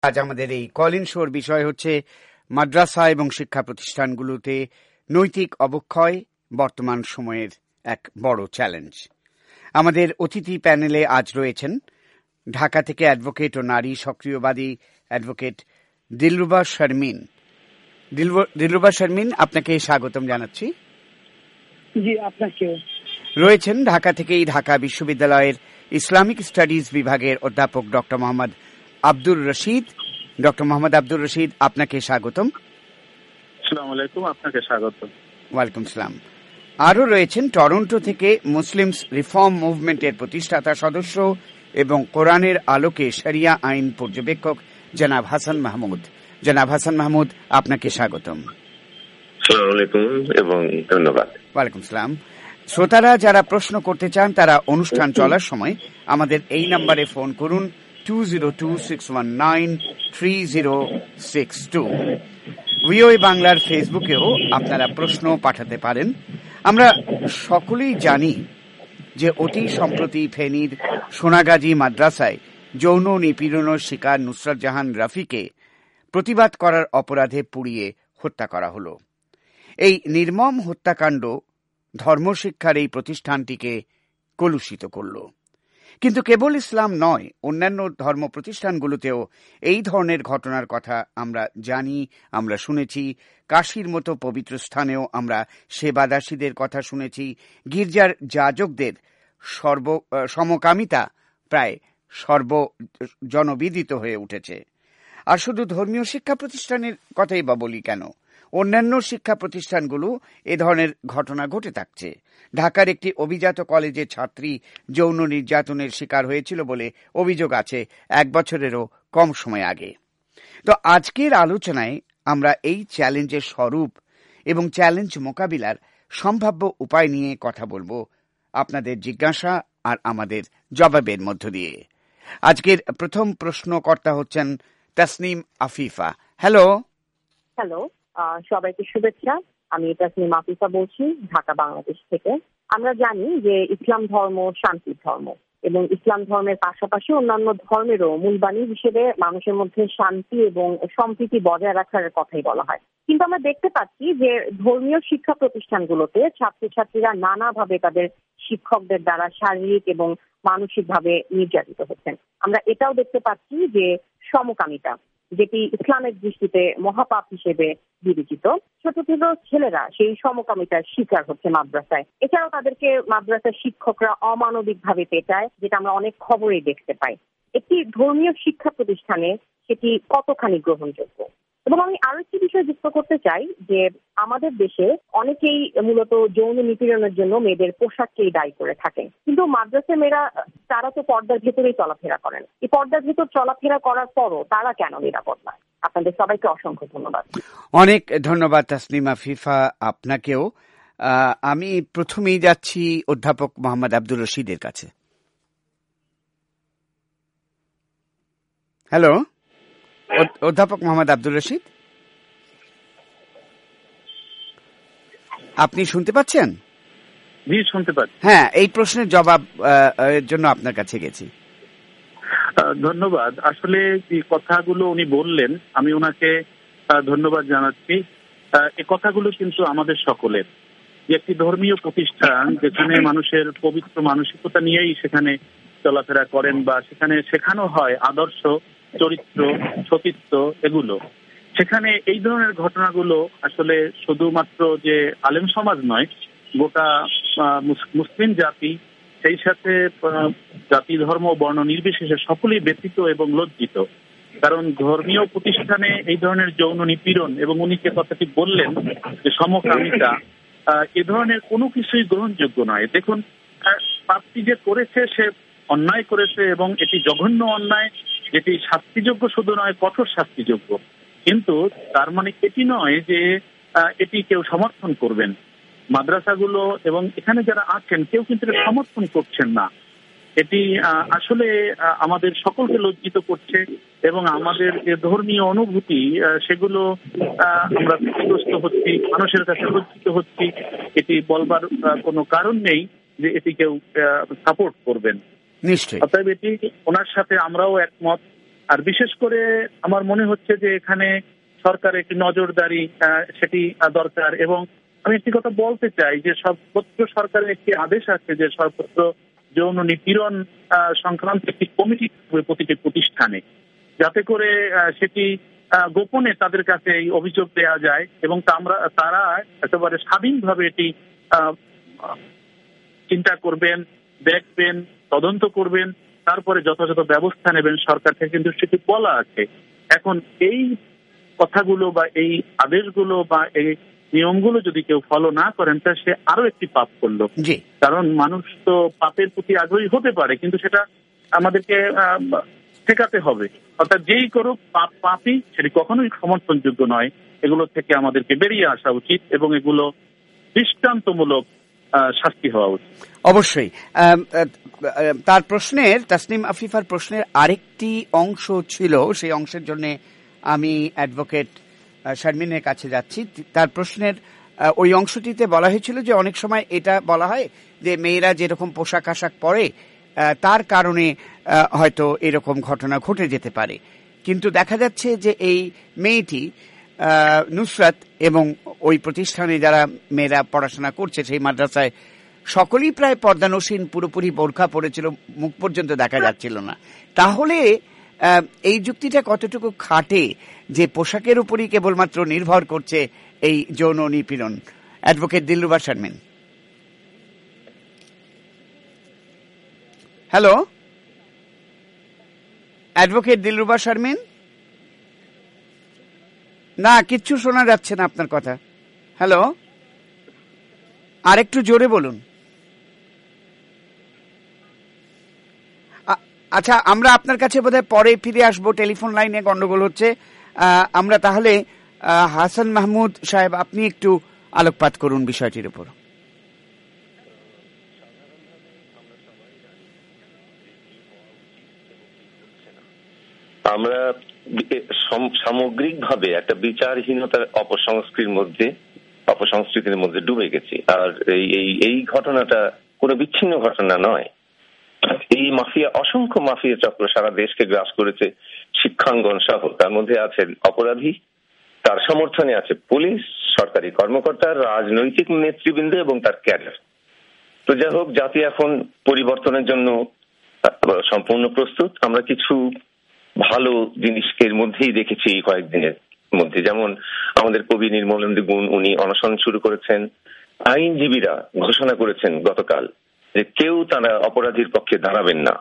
আজ আমাদের এই কল ইন শোর বিষয় হচ্ছে মাদ্রাসা এবং শিক্ষা প্রতিষ্ঠানগুলোতে নৈতিক অবক্ষয় বর্তমান সময়ের এক বড় চ্যালেঞ্জ। আমাদের অতিথি প্যানেলে আজ রয়েছেন ঢাকা থেকে অ্যাডভোকেট ও নারী সক্রিয়বাদী অ্যাডভোকেট দিলরুবা শারমিন। দিলরুবা শারমিন, আপনাকে স্বাগতম জানাচ্ছি। জি, আপনাকে। রয়েছেন ঢাকা থেকেই ঢাকা বিশ্ববিদ্যালয়ের ইসলামিক স্টাডিজ বিভাগের অধ্যাপক ডক্টর মোহাম্মদ আব্দুর রশিদ। ডক্টর মোহাম্মদ আব্দুর রশিদ, আপনাকে স্বাগতম। আসসালামু আলাইকুম, আপনাকে স্বাগতম। ওয়ালাইকুম সালাম। আরও রয়েছেন টরন্টো থেকে মুসলিমস রিফর্ম মুভমেন্টের প্রতিষ্ঠাতা সদস্য এবং কোরআনের আলোকে শরিয়া আইন পর্যবেক্ষক জনাব হাসান মাহমুদ। জনাব হাসান মাহমুদ, আপনাকে স্বাগতম। আসসালামু আলাইকুম এবং ধন্যবাদ। ওয়ালাইকুম সালাম। শ্রোতারা যারা প্রশ্ন করতে চান তারা অনুষ্ঠান চলার সময় আমাদের এই নম্বরে ফোন করুন 202-619-3062। ভিওএ বাংলার ফেসবুকেও আপনারা প্রশ্ন পাঠাতে পারেন। আমরা সকলেই জানি যে অতি সম্প্রতি ফেনীর সোনাগাজী মাদ্রাসায় যৌন নিপীড়নের শিকার নুসরাত জাহান রাফিকে প্রতিবাদ করার অপরাধে পুড়িয়ে হত্যা করা হল। এই নির্মম হত্যাকাণ্ড ধর্মশিক্ষার এই প্রতিষ্ঠানটিকে কলুষিত করল। কিন্তু কেবল ইসলাম নয়, অন্যান্য ধর্ম প্রতিষ্ঠানগুলোতেও এই ধরনের ঘটনার কথা আমরা জানি, আমরা শুনেছি। কাশীর মতো পবিত্র স্থানেও আমরা সেবাদাসীদের কথা শুনেছি। গির্জার যাজকদের সমকামিতা প্রায় সর্বজনবিদিত হয়ে উঠেছে। আর শুধু ধর্মীয় শিক্ষা প্রতিষ্ঠানের কথাই বা বলি কেন, অন্যান্য শিক্ষা প্রতিষ্ঠানগুলো এ ধরনের ঘটনা ঘটে থাকছে। ঢাকার একটি অভিজাত কলেজের ছাত্রী যৌন নির্যাতনের শিকার হয়েছিল বলে অভিযোগ আছে 1 বছরেরও কম সময় আগে। তো আজকের আলোচনায় আমরা এই চ্যালেঞ্জের স্বরূপ এবং চ্যালেঞ্জ মোকাবিলার সম্ভাব্য উপায় নিয়ে কথা বলবো, আপনাদের জিজ্ঞাসা আর আমাদের জবাবের মধ্য দিয়ে। আজকের প্রথম প্রশ্নকর্তা হচ্ছেন তাসনিম আফিফা। হ্যালো। সবাইকে শুভেচ্ছা। আমি তাসনিম আফিফা বলছি ঢাকা, বাংলাদেশ থেকে। আমরা জানি যে ইসলাম ধর্ম শান্তির ধর্ম এবং ইসলাম ধর্মের পাশাপাশি অন্যান্য ধর্মেরও মূলবাণী হিসেবে মানুষের মধ্যে শান্তি এবং সম্প্রীতি বজায় রাখার কথাই বলা হয়। কিন্তু আমরা দেখতে পাচ্ছি যে ধর্মীয় শিক্ষা প্রতিষ্ঠানগুলোতে ছাত্রছাত্রীরা নানাভাবে তাদের শিক্ষকদের দ্বারা শারীরিক এবং মানসিকভাবে নির্যাতিত হচ্ছেন। আমরা এটাও দেখতে পাচ্ছি যে সমকামিতা, যেটি ইসলামের দৃষ্টিতে মহাপাপ হিসেবে বিবেচিত, ছোট ছোট ছেলেরা সেই সমকামিতার শিকার হচ্ছে মাদ্রাসায়। এছাড়াও তাদেরকে মাদ্রাসার শিক্ষকরা অমানবিকভাবে পেটায়, যেটা আমরা অনেক খবরেই দেখতে পাই। একটি ধর্মীয় শিক্ষা প্রতিষ্ঠানে সেটি কতখানি গ্রহণযোগ্য? এবং আমি আরো একটি বিষয় যুক্ত করতে চাই যে আমাদের দেশে অনেকেই মূলত যৌন নিপীড়নের জন্য মেয়েদের পোশাককেই দায়ী করে থাকেন, কিন্তু মাদ্রাসা মেয়েরা তারা তো পর্দার ভেতরেই চলাফেরা করেন। এই পর্দার ভেতর চলাফেরা করার পরও তারা কেন নিরাপদ নয়? আপনাদের সবাইকে অসংখ্য ধন্যবাদ। অনেক ধন্যবাদ তাসনিমা ফিফা, আপনাকেও। আমি প্রথমেই যাচ্ছি অধ্যাপক মোহাম্মদ আব্দুর রশিদের কাছে। হ্যালো অধ্যাপক মোহাম্মদ আব্দুর রশিদ, আপনি শুনতে পাচ্ছেন? জি, শুনতে পাচ্ছি। হ্যাঁ, এই প্রশ্নের জবাব এর জন্য আপনার কাছে গেছি। ধন্যবাদ। আসলে এই কথাগুলো উনি বললেন, আমি ওনাকে ধন্যবাদ জানাচ্ছি। এই কথাগুলো কিন্তু আমাদের সকলের। একটি ধর্মীয় প্রতিষ্ঠান যেখানে মানুষের পবিত্র মানসিকতা নিয়েই সেখানে চলাফেরা করেন বা সেখানে শেখানো হয় আদর্শ, চরিত্র, সতীত্ব, এগুলো, সেখানে এই ধরনের ঘটনাগুলো আসলে শুধুমাত্র যে আলেম সমাজ নয়, গোটা মুসলিম জাতি, সেই সাথে জাতি ধর্ম বর্ণ নির্বিশেষে সকলেই ব্যথিত এবং লজ্জিত। কারণ ধর্মীয় প্রতিষ্ঠানে এই ধরনের যৌন নিপীড়ন এবং উনি যে কথাটি বললেন যে সমকামিতা, এ ধরনের কোনো কিছুই গ্রহণযোগ্য নয়। দেখুন, পাপটি যে করেছে সে অন্যায় করেছে এবং এটি জঘন্য অন্যায়, যেটি শাস্তিযোগ্য শুধু নয়, কঠোর শাস্তিযোগ্য। কিন্তু তার মানে এটি নয় যে এটি কেউ সমর্থন করবেন। মাদ্রাসাগুলো এবং এখানে যারা আছেন কেউ কিন্তু এটা সমর্থন করছেন না। এটি আসলে আমাদের সকলকে লজ্জিত করছে এবং আমাদের যে ধর্মীয় অনুভূতি সেগুলো আমরা ক্ষতিগ্রস্ত হচ্ছি, মানুষের কাছে লজ্জিত হচ্ছি। এটি বলবার কোনো কারণ নেই যে এটি কেউ সাপোর্ট করবেন। নিশ্চয়ই। অতএব এটি ওনার সাথে আমরাও একমত। আর বিশেষ করে আমার মনে হচ্ছে যে এখানে সরকারের একটি নজরদারি সেটি দরকার। এবং আমি একটি কথা বলতে চাই যে সর্বত্র সরকারের একটি আদেশ আছে যে সর্বত্র যৌন নিপীড়ন সংক্রান্ত একটি কমিটি থাকবে প্রতিটি প্রতিষ্ঠানে, যাতে করে সেটি গোপনে তাদের কাছে এই অভিযোগ দেওয়া যায় এবং তারা একেবারে স্বাধীনভাবে এটি চিন্তা করবেন, দেখবেন, তদন্ত করবেন, তারপরে যথাযথ ব্যবস্থা নেবেন সরকার থেকে। কিন্তু সেটি বলা আছে। এখন এই কথাগুলো বা এই আদেশগুলো বা এই নিয়মগুলো যদি কেউ ফলো না করেন তাহলে সে আরো একটি পাপ করলো। কারণ মানুষ তো পাপের প্রতি আগ্রহী হতে পারে, কিন্তু সেটা আমাদেরকে ঠেকাতে হবে। অর্থাৎ যেই করুক পাপই, সেটি কখনোই সমর্থনযোগ্য নয়। এগুলো থেকে আমাদেরকে বেরিয়ে আসা উচিত এবং এগুলো দৃষ্টান্তমূলক শাস্তি হওয়া উচিত। অবশ্যই। তার প্রশ্নের, তাসনিম আফিফার প্রশ্নের আরেকটি অংশ ছিল, সেই অংশের জন্য আমি অ্যাডভোকেট শারমিনের কাছে যাচ্ছি। তার প্রশ্নের ওই অংশটিতে বলা হয়েছিল যে অনেক সময় এটা বলা হয় যে মেয়েরা যেরকম পোশাক আশাক পরে তার কারণে হয়তো এরকম ঘটনা ঘটে যেতে পারে, কিন্তু দেখা যাচ্ছে যে এই মেয়েটি নুসরাত এবং ওই প্রতিষ্ঠানে যারা মেয়েরা পড়াশোনা করছে সেই মাদ্রাসায় সকলেই প্রায় পর্দানসীন, পুরোপুরি বোরখা পড়েছিল, মুখ পর্যন্ত দেখা যাচ্ছিল না। তাহলে এই যুক্তিটা কতটুকু খাটে যে পোশাকের উপরই কেবলমাত্র নির্ভর করছে এই যৌন নিপীড়ন? Advocate Dilruba Sharmin. Hello advocate Dilruba Sharmin, না কিচ্ছু শোনা যাচ্ছে না আপনার কথা। হ্যালো, আরেকটু জোরে বলুন। আচ্ছা, আমরা আপনার কাছে বোধহয় পরে ফিরে আসবো, টেলিফোন লাইনে গন্ডগোল হচ্ছে। আমরা তাহলে হাসান মাহমুদ সাহেব, আপনি একটু আলোকপাত করুন বিষয়টির উপর। আমরা সামগ্রিকভাবে একটা বিচারহীনতার অপসংস্কৃতির মধ্যে ডুবে গেছি। আর এই ঘটনাটা কোনো বিচ্ছিন্ন ঘটনা নয়। এই মাফিয়া, অসংখ্য মাফিয়া চক্র সারা দেশকে গ্রাস করেছে, শিক্ষাঙ্গন সহ। তার মধ্যে আছেন অপরাধী, তার সমর্থনে আছে পুলিশ, সরকারি কর্মকর্তা, রাজনৈতিক নেতৃবৃন্দ এবং তার ক্যাডার। তো যাই হোক, জাতি এখন পরিবর্তনের জন্য সম্পূর্ণ প্রস্তুত। আমরা কিছু ভালো জিনিসকে এর মধ্যেই দেখেছি এই কয়েকদিনের মধ্যে। যেমন আমাদের কবি নির্মলেন্দু গুণ, উনি অনশন শুরু করেছেন। আইনজীবীরা ঘোষণা করেছেন গতকাল যে কেউ তারা অপরাধীর পক্ষে দাঁড়াবেন না।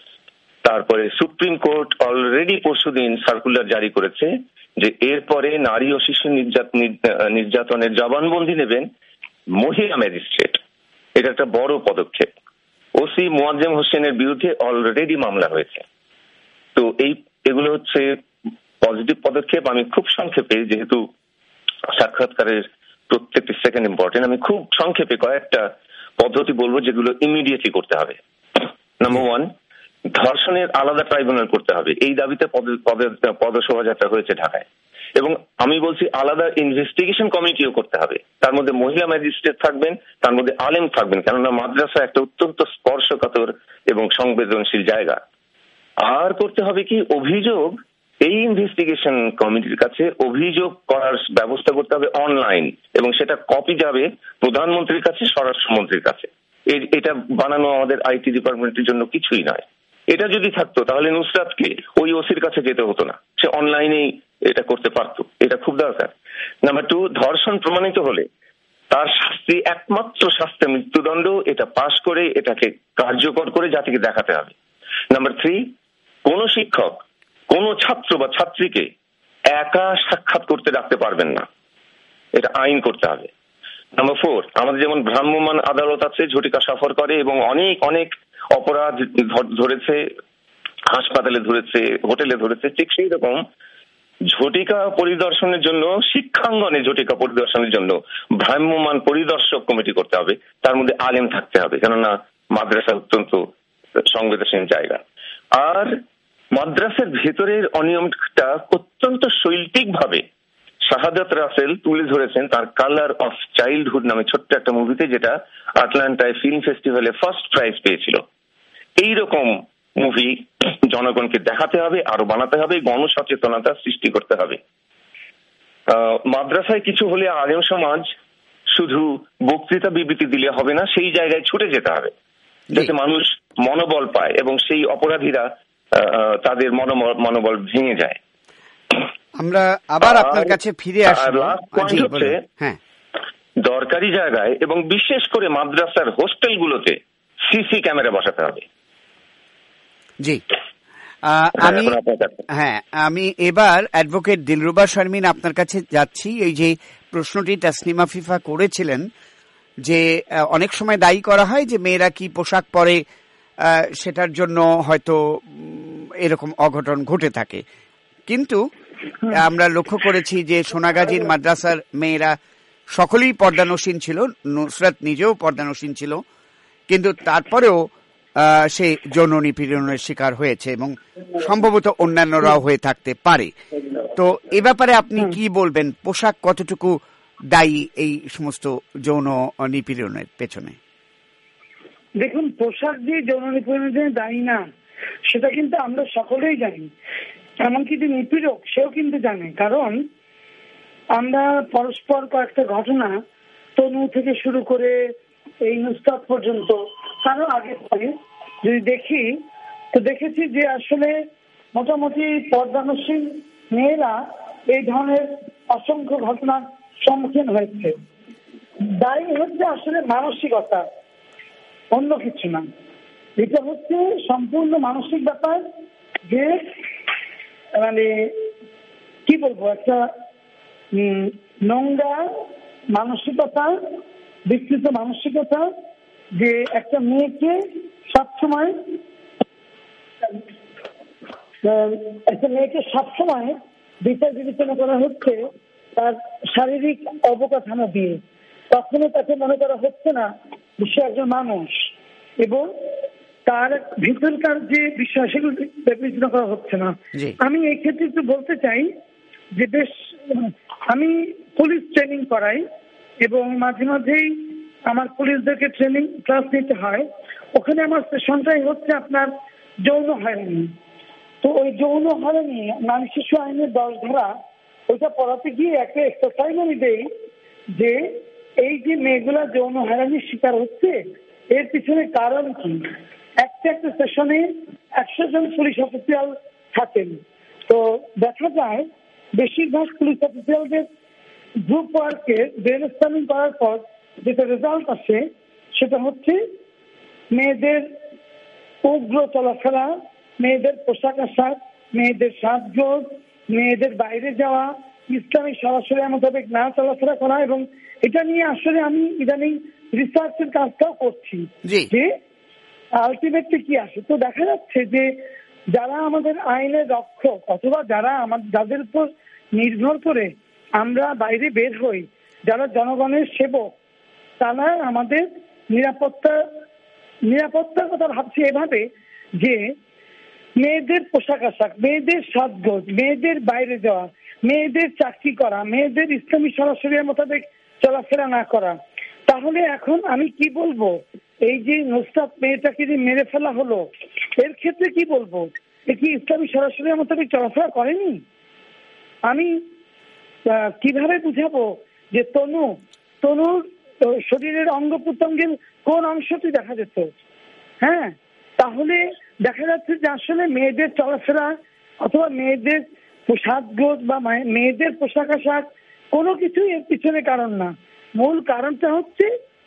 তারপরে সুপ্রিম কোর্ট অলরেডি পরশুদিন সার্কুলার জারি করেছে যে এরপরে নারী ও শিশু নির্যাতনের জবানবন্দি নেবেন মহিলা ম্যাজিস্ট্রেট। এটা একটা বড় পদক্ষেপ। ওসি মোয়াজ্জেম হোসেনের বিরুদ্ধে অলরেডি মামলা হয়েছে। তো এগুলো হচ্ছে পজিটিভ পদক্ষেপ। আমি খুব সংক্ষেপে, যেহেতু সাক্ষাৎকারের প্রত্যেকটি সেকেন্ড ইম্পর্টেন্ট, আমি খুব সংক্ষেপে কয়েকটা পদ্ধতি বলবো যেগুলো ইমিডিয়েটলি করতে হবে। নাম্বার 1, ধর্ষণের আলাদা ট্রাইব্যুনাল করতে হবে। এই দাবিতে পদশোভাযাত্রা হয়েছে ঢাকায়। এবং আমি বলছি আলাদা ইনভেস্টিগেশন কমিটিও করতে হবে। তার মধ্যে মহিলা ম্যাজিস্ট্রেট থাকবেন, তার মধ্যে আলেম থাকবেন, কেননা মাদ্রাসা একটা অত্যন্ত স্পর্শকাতর এবং সংবেদনশীল জায়গা। আর করতে হবে কি, অভিযোগ এই ইনভেস্টিগেশন কমিটির কাছে অভিযোগ করার ব্যবস্থা করতে হবে অনলাইন, এবং সেটা কপি যাবে প্রধানমন্ত্রীর কাছে, স্বরাষ্ট্রমন্ত্রীর কাছে। এটা বানানো আমাদের আইটি ডিপার্টমেন্টের জন্য কিছুই নয়। এটা যদি থাকতো তাহলে নুসরাতকে ওই ওসির কাছে যেতে হতো না, সে অনলাইনেই এটা করতে পারতো। এটা খুব দরকার। নাম্বার 2, ধর্ষণ প্রমাণিত হলে তার শাস্তি, একমাত্র শাস্তি মৃত্যুদণ্ড। এটা পাশ করে এটাকে কার্যকর করে জাতিকে দেখাতে হবে। নাম্বার 3, কোন শিক্ষক কোন ছাত্র বা ছাত্রীকে একা সাক্ষাৎ করতে রাখতে পারবেন না, এটা আইন করতে হবে। নাম্বার 4, আমাদের যেমন ভ্রাম্যমাণ আদালত আছে, ঝটিকা সফর করে এবং অনেক অনেক অপরাধ ধরেছে, হাসপাতালে ধরেছে, হোটেলে ধরেছে, ঠিক সেই রকম ঝটিকা পরিদর্শনের জন্য, শিক্ষাঙ্গনে ঝটিকা পরিদর্শনের জন্য ভ্রাম্যমাণ পরিদর্শক কমিটি করতে হবে। তার মধ্যে আলেম থাকতে হবে, কেননা মাদ্রাসা অত্যন্ত সংবেদনশীল জায়গা। আর মাদ্রাসার ভেতরের অনিয়মটা অত্যন্ত শৈল্পিক ভাবে শাহাদাত রাসেল তুলে ধরেছেন তার কালার অফ চাইল্ডহুড নামে ছোট্ট একটা মুভিতে, যেটা আটলান্টায় ফিল্ম ফেস্টিভ্যালে ফার্স্ট প্রাইজ পেয়েছিল। এইরকম মুভি জনগণকে দেখাতে হবে, আরো বানাতে হবে, গণসচেতনতা সৃষ্টি করতে হবে। মাদ্রাসায় কিছু হলে আলেম সমাজ শুধু বক্তৃতা বিবৃতি দিলে হবে না, সেই জায়গায় ছুটে যেতে হবে যাতে মানুষ মনোবল পায় এবং সেই অপরাধীরা তাদের মনোবল ভেঙে যায়। আমরা আবার আপনার কাছে ফিরে আসবো। হ্যাঁ, দরকারি জায়গায় এবং বিশেষ করে মাদ্রাসার হোস্টেলগুলোতে সিসি ক্যামেরা বসাতে হবে। জি, আমি এবার অ্যাডভোকেট দিলরুবা শারমিন আপনার কাছে যাচ্ছি। এই যে প্রশ্নটি তাসনিম আফিফা করেছিলেন যে অনেক সময় দায়ী করা হয় যে মেয়েরা কি পোশাক পরে সেটার জন্য হয়তো এরকম অঘটন ঘটে থাকে, কিন্তু আমরা লক্ষ্য করেছি যে সোনাগাজীর মাদ্রাসার মেয়েরা সকলেই পর্দানসীন ছিল, নুসরাত নিজেও পর্দানসীন ছিল, কিন্তু তারপরেও সে যৌন নিপীড়নের শিকার হয়েছে এবং সম্ভবত অন্যান্যরাও হয়ে থাকতে পারে। তো এ ব্যাপারে আপনি কি বলবেন, পোশাক কতটুকু দায়ী এই সমস্ত যৌন নিপীড়নের পেছনে? দেখুন, পোশাক দিয়ে যৌন নিপীড়নের জন্য দায়ী না সেটা কিন্তু আমরা সকলেই জানি, এমনকি যে নিপীড়ক সেও কিন্তু জানে। কারণ আমরা পরস্পর কয়েকটা ঘটনা, তনু থেকে শুরু করে এই নুসরাত পর্যন্ত কারো আগে পরে যদি দেখি, তো দেখেছি যে আসলে মোটামুটি পর্দানসীন মেয়েরা এই ধরনের অসংখ্য ঘটনার সম্মুখীন হয়েছে। দায়ী হচ্ছে আসলে মানসিকতা, অন্য কিছু না। এটা হচ্ছে সম্পূর্ণ মানসিক ব্যাপার যে মানে কি বলবো, একটা নোংরা মানসিকতা, বিস্তৃত মানসিকতা, যে একটা মেয়েকে সবসময় বিচার বিবেচনা করা হচ্ছে তার শারীরিক অবকাঠামো দিয়ে, কখনো তাকে মনে করা হচ্ছে না সে একজন মানুষ এবং তার ভিতরকার যে বিষয় সেগুলো বিবেচনা করা হচ্ছে না। আমি এই ক্ষেত্রে একটু বলতে চাই যে বেশ আমি পুলিশ ট্রেনিং করাই এবং মাঝে মাঝেই আমার পুলিশদেরকে ট্রেনিং ক্লাস নিতে হয়। ওখানে আমার সেশনটাই হচ্ছে আপনার যৌন হয়রানি। তো ওই যৌন হয়রানি নারী শিশু আইনের 10 ধারা ওইটা পড়াতে গিয়ে একটা এক্সারসাইজ আমি দেই যে এই যে মেয়েগুলা যৌন হয়রানির শিকার হচ্ছে এর পিছনে কারণ কি। একটা সেশনে 100 জন পুলিশ অফিসিয়াল থাকেন, তো দেখা যায় বেশিরভাগ পুলিশ অফিসিয়ালদের গ্রুপ ওয়ার্কে ব্রেন স্টর্মিং করার পর যেটা রেজাল্ট আসে সেটা হচ্ছে মেয়েদের উগ্র চলাফেরা, মেয়েদের পোশাক আশাক, মেয়েদের সাজগোজ, মেয়েদের বাইরে যাওয়া, ইসলামিক সরাসরি মোতাবেক না চলাফেরা করা। এবং এটা নিয়ে আসলে আমি ইদানিং রিসার্চের কাজটাও করছি যে আলটিমেটলি কি আসে। তো দেখা যাচ্ছে যে যারা আমাদের আইনের রক্ষক অথবা যাদের উপর নির্ভর করে আমরা বাইরে বের হই, যারা জনগণের সেবক, তারা আমাদের নিরাপত্তার কথা ভাবছে এভাবে যে মেয়েদের পোশাক আশাক, মেয়েদের সাজগোজ, মেয়েদের বাইরে যাওয়া, মেয়েদের চাকরি করা, মেয়েদের ইসলামী সরাসরি মোতাবেক চলাফেরা না করা। তাহলে এখন আমি কি বলবো, এই যে নুসরাত মেয়েটাকে যে মেরে ফেলা হলো এর ক্ষেত্রে কি বলবো, এ কি ইসলামী সরাসরি মোতাবেক চলাফেরা করেনি? আমি কিভাবে বুঝাবো যে তনুর শরীরের অঙ্গ প্রত্যঙ্গের কোন অংশটি দেখা যেত? হ্যাঁ, তাহলে দেখা যাচ্ছে যে আসলে মেয়েদের চলাফেরা অথবা মেয়েদের সাজগোজ বা মেয়েদের পোশাক আশাক কোনো কিছুই এর পিছনে কারণ না। মূল কারণটা হচ্ছে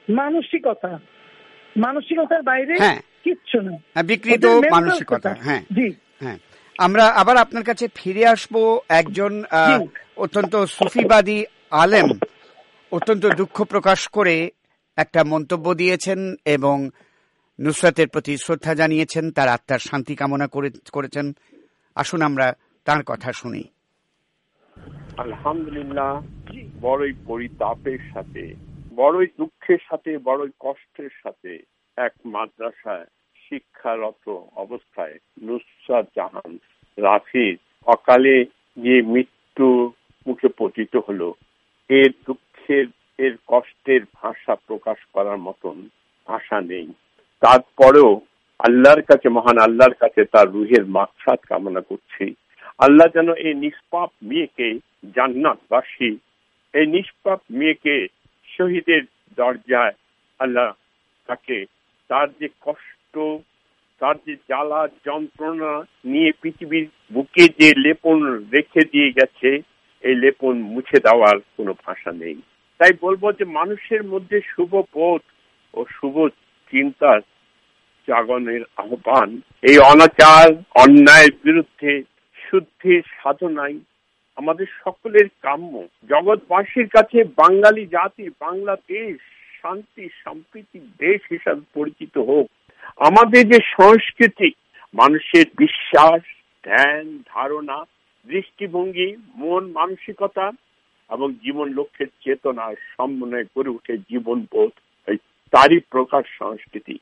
মানসিকতার বাইরে কিচ্ছু না, বিকৃত মানসিকতা। হ্যাঁ, জি, হ্যাঁ। আমরা আবার আপনার কাছে ফিরে আসবো। একজন অত্যন্ত সুফিবাদী আলেম অত্যন্ত দুঃখ প্রকাশ করে একটা মন্তব্য দিয়েছেন এবং নুসরাতের প্রতি শ্রদ্ধা জানিয়েছেন, তার আত্মার শান্তি কামনা করেছেন। আসুন আমরা তার কথা শুনি। আলহামদুলিল্লাহ, বড়ই পরিতাপের সাথে, বড়ই দুঃখের সাথে, বড়ই কষ্টের সাথে এক মাদ্রাসায় শিক্ষারত অবস্থায় নুসরাত জাহান রাফির অকালে যে মৃত্যু মুখে পতিত হলো, এর দুঃখের, এর কষ্টের ভাষা প্রকাশ করার মতন ভাষা নেই। তারপরেও আল্লাহর কাছে, মহান আল্লাহর কাছে তার রুহের মাগফিরাত কামনা করছি। আল্লাহ যেন এই নিষ্পাপ মেয়েকে জান্নাতবাসী, এই নিষ্পাপ মেয়েকে শহীদের দরজায় আল্লাহ তাকে, তার যে কষ্ট, তার যে জ্বালা যন্ত্রণা নিয়ে পৃথিবীর বুকে যে লেপন রেখে দিয়ে গেছে, এই লেপন মুছে দেওয়ার কোনো ভাষা নেই। তাই বলবো যে মানুষের মধ্যে শুভ বোধ ও শুভ চিন্তার জাগরণের আহ্বান, এই অনাচার অন্যায়ের বিরুদ্ধে শুদ্ধির সাধনাই আমাদের সকলের কাম্য। জগৎবাসীর কাছে বাঙালি জাতি, বাংলাদেশ শান্তি সম্প্রীতির দেশ হিসাবে পরিচিত হোক। আমাদের যে সংস্কৃতি, মানুষের বিশ্বাস, ধ্যান, ধারণা, দৃষ্টিভঙ্গি, মন মানসিকতা এবং জীবন লক্ষ্যের চেতনার সমন্বয়ে গড়ে উঠে জীবনবোধ, তারই প্রকাশ সংস্কৃতি।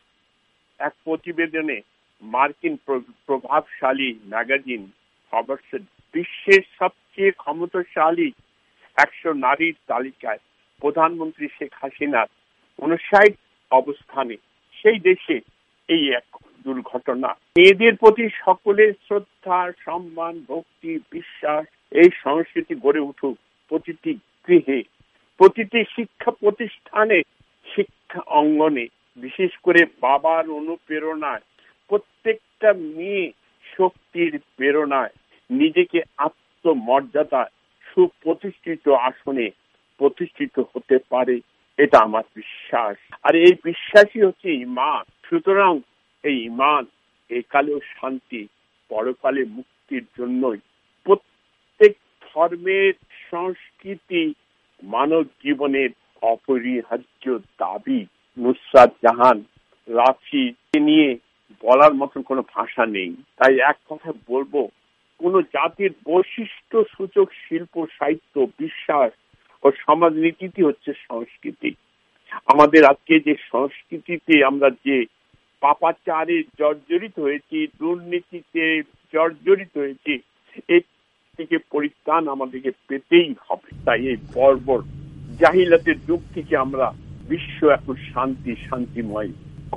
এক প্রতিবেদনে মার্কিন প্রভাবশালী ম্যাগাজিন ফোর্বসের বিশ্বের সবচেয়ে ক্ষমতাশালী 100 নারীর তালিকায় প্রধানমন্ত্রী শেখ হাসিনার 59 অবস্থানে, সেই দেশে এই এক দুর্ঘটনা। মেয়েদের প্রতি সকলের শ্রদ্ধা, সম্মান, ভক্তি, বিশ্বাস, এই সংস্কৃতি গড়ে উঠুক প্রতিটি গৃহে, প্রতিটি শিক্ষা প্রতিষ্ঠানে, শিক্ষা অঙ্গনে, বিশেষ করে বাবার অনুপ্রেরণায়, প্রত্যেকটা মেয়ে শক্তির প্রেরণায় নিজেকে আত্মমর্যাদা সুপ্রতিষ্ঠিত আসনে প্রতিষ্ঠিত হতে পারে, এটা আমার বিশ্বাস। আর এই বিশ্বাসই হচ্ছে ঈমান। সুতরাং এই ঈমান একালেও শান্তি, পরকালে মুক্তির জন্যই। প্রত্যেক ধর্মের সংস্কৃতি মানব জীবনের অপরিহার্য দাবি। নুসরাত জাহান রাঁচি নিয়ে বলার মতন কোনো ভাষা নেই। তাই এক কথা বলবো, কোন জাতির বৈশিষ্ট্য সূচক শিল্প, সাহিত্য, বিশ্বাস ও সমাজনীতি হচ্ছে সংস্কৃতি। আমাদের আজকে যে সংস্কৃতিতে আমরা যে পাপাচারে জর্জরিত হয়েছি, দুর্নীতিতে জর্জরিত হয়েছি, এর থেকে পরিত্রাণ আমাদেরকে পেতেই হবে। তাই এই বর্বর জাহিলাতের যুগ থেকে আমরা বিশ্ব এখন শান্তিময়,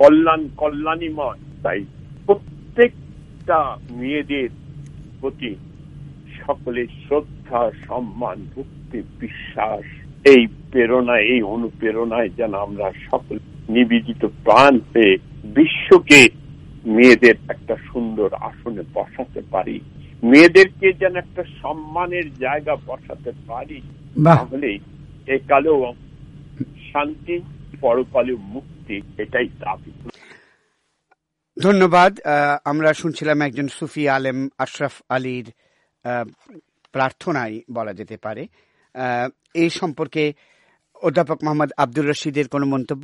কল্যাণীময়। তাই প্রত্যেকটা মেয়েদের প্রতি সকলের শ্রদ্ধা, সম্মান, ভক্তি, বিশ্বাস, এই প্রেরণায়, এই অনুপ্রেরণায় যেন আমরা সকল নিবেদিত প্রাণ পেয়ে বিশ্বকে মেয়েদের একটা সুন্দর আসনে বসাতে পারি, মেয়েদেরকে যেন একটা সম্মানের জায়গা বসাতে পারি, তাহলে একালেও শান্তি, পরকালেও মুক্তি, এটাই দাবি। ধন্যবাদ। আমরা শুনছিলাম একজন সুফি আলেম আশরাফ আলীর প্রার্থনাই বলা যেতে পারে। এই সম্পর্কে অধ্যাপক মোহাম্মদ আব্দুর রশিদের কোনো মন্তব্য?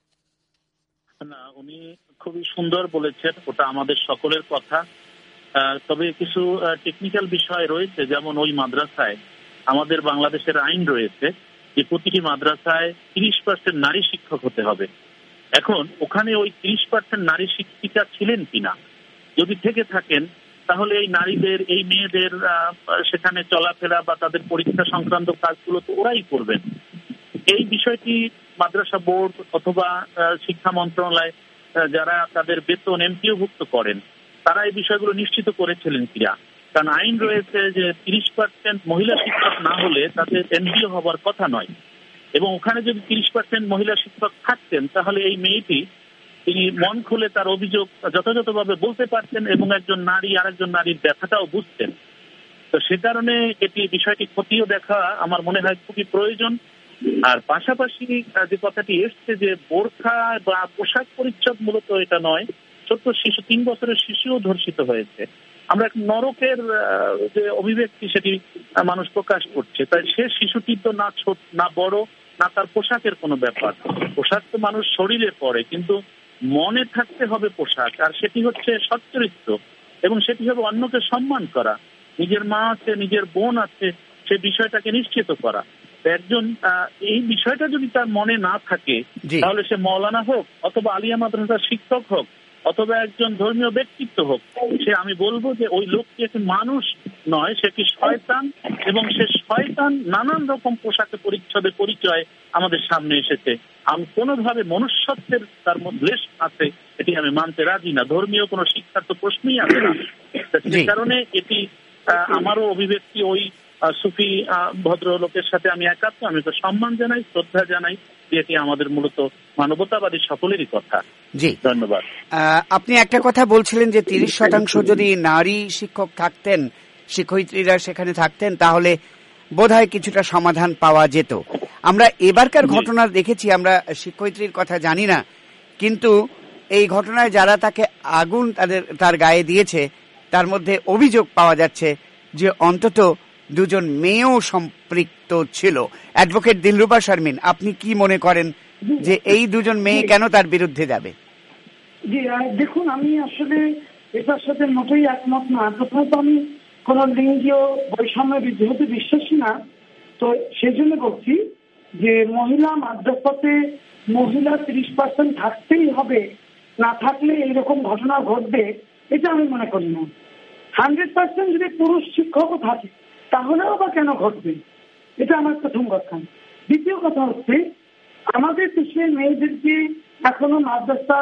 না, উনি খুবই সুন্দর বলেছেন, ওটা আমাদের সকলের কথা। তবে কিছু টেকনিক্যাল বিষয় রয়েছে, যেমন ওই মাদ্রাসায় আমাদের বাংলাদেশের আইন রয়েছে যে প্রতিটি মাদ্রাসায় 30% নারী শিক্ষক হতে হবে। এখন ওখানে ওই 30% নারী শিক্ষিকা ছিলেন কিনা, যদি থেকে থাকেন তাহলে এই নারীদের, এই মেয়েদের সেখানে চলাফেরা বা তাদের পরীক্ষা সংক্রান্ত কাজগুলো তো ওরাই করবেন। এই বিষয়টি মাদ্রাসা বোর্ড অথবা শিক্ষা মন্ত্রণালয় যারা তাদের বেতন এমপিওভুক্ত করেন, তারা এই বিষয়গুলো নিশ্চিত করেছিলেন কিনা? কারণ আইন রয়েছে যে 30% মহিলা শিক্ষক না হলে তাদের এমপিও হবার কথা নয়। এবং ওখানে যদি 30% মহিলা শিক্ষক থাকতেন তাহলে এই মেয়েটি, তিনি মন খুলে তার অভিযোগ যথাযথভাবে বলতে পারতেন এবং একজন নারী আরেকজন নারীর ব্যথাটাও বুঝতেন। তো সে কারণে বিষয়টি খতিয়ে দেখা আমার মনে হয় খুবই প্রয়োজন। আর পাশাপাশি যে কথাটি এসছে যে বোরখা বা পোশাক পরিচ্ছদ মূলত এটা নয়, ছোট্ট শিশু, 3 বছরের শিশুও ধর্ষিত হয়েছে। আমরা এক নরকের যে অভিব্যক্তি সেটি মানুষ প্রকাশ করছে। তাই সে শিশুটি তো না ছোট না বড়, না তার পোশাকের কোনো ব্যাপার। পোশাক তো মানুষ শরীরে পরে, কিন্তু মনে থাকতে হবে পোশাক, আর সেটি হচ্ছে সচ্চরিত্র এবং সেটি হবে অন্যকে সম্মান করা। নিজের মা আছে, নিজের বোন আছে, সে বিষয়টাকে নিশ্চিত করা। একজন এই বিষয়টা যদি তার মনে না থাকে, তাহলে সে মৌলানা হোক অথবা আলিয়া মাদ্রাসার শিক্ষক হোক অথবা একজন ধর্মীয় ব্যক্তিত্ব হোক, সে, আমি বলবো যে ওই লোকটি একটি মানুষ নয়, সে কি শয়তান। এবং সে শয়তান নানান রকম পোশাকে পরিচ্ছদে পরিচয় আমাদের সামনে এসেছে। আমি কোনোভাবে মনুষ্যত্বের তার মধ্যে লেশ আছে এটি আমি মানতে রাজি না। ধর্মীয় কোনো শিক্ষার তো প্রশ্নই আসে না। সে কারণে এটি আমারও অভিব্যক্তি ওই সুফি ভদ্রলোকের সাথে আমি একাত্ম। আমি তো সম্মান জানাই, শ্রদ্ধা জানাই, এটি আমাদের মূলত মানবতাবাদী সকলেরই কথা। জি, ধন্যবাদ। আপনি একটা কথা বলছিলেন যে 30% যদি নারী শিক্ষক থাকতেন, শিক্ষয়িত্রীরা সেখানে থাকতেন, তাহলে বোধহয় কিছুটা সমাধান পাওয়া যেত। আমরা এবারকার ঘটনা দেখেছি, আমরা শিক্ষয়িত্রীর কথা জানি না, কিন্তু এই ঘটনায় যারা তাকে আগুন তার গায়ে দিয়েছে তার মধ্যে অভিযোগ পাওয়া যাচ্ছে যে অন্তত 2 মেয়েও সম্পৃক্ত ছিল। অ্যাডভোকেট দিলরুবা শারমিন, আপনি কি মনে করেন যে এই 2 মেয়ে কেন তার বিরুদ্ধে যাবে? জি, দেখুন, আমি আসলে এটার সাথে মোটেই একমত না। প্রথমত আমি কোন লিঙ্গীয় বৈষম্যের যেহেতু বিশ্বাসী না, তো সেই জন্য বলছি যে মহিলা মাদ্রাসাতে মহিলা 30% থাকতেই হবে, না থাকলে এইরকম ঘটনা ঘটবে, এটা আমি মনে করি না। 100% যদি পুরুষ শিক্ষকও থাকে তাহলেও বা কেন ঘটবে, এটা আমার প্রথম কথা। দ্বিতীয় কথা হচ্ছে, আমাদের দেশের মেয়েদেরকে এখনো মাদ্রাসা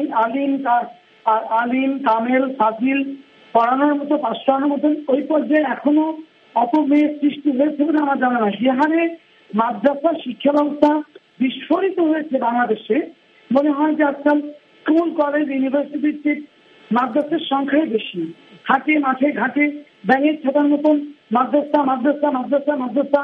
আলিম কামেল ফাজিল পড়ানোর মতো, পাশ করানোর মতন ওই পর্যায়ে এখনো অত মেয়ে সৃষ্টি হয়েছে বলে আমার জানা না। যে হারে মাদ্রাসা শিক্ষা ব্যবস্থা বিস্ফোরিত হয়েছে বাংলাদেশে, মনে হয় যে আজকাল স্কুল কলেজ ইউনিভার্সিটির চেয়ে মাদ্রাসার সংখ্যাই বেশি। হাটে মাঠে ঘাটে ব্যাঙের ছেটার মতন মাদ্রাসা মাদ্রাসা মাদ্রাসা মাদ্রাসা।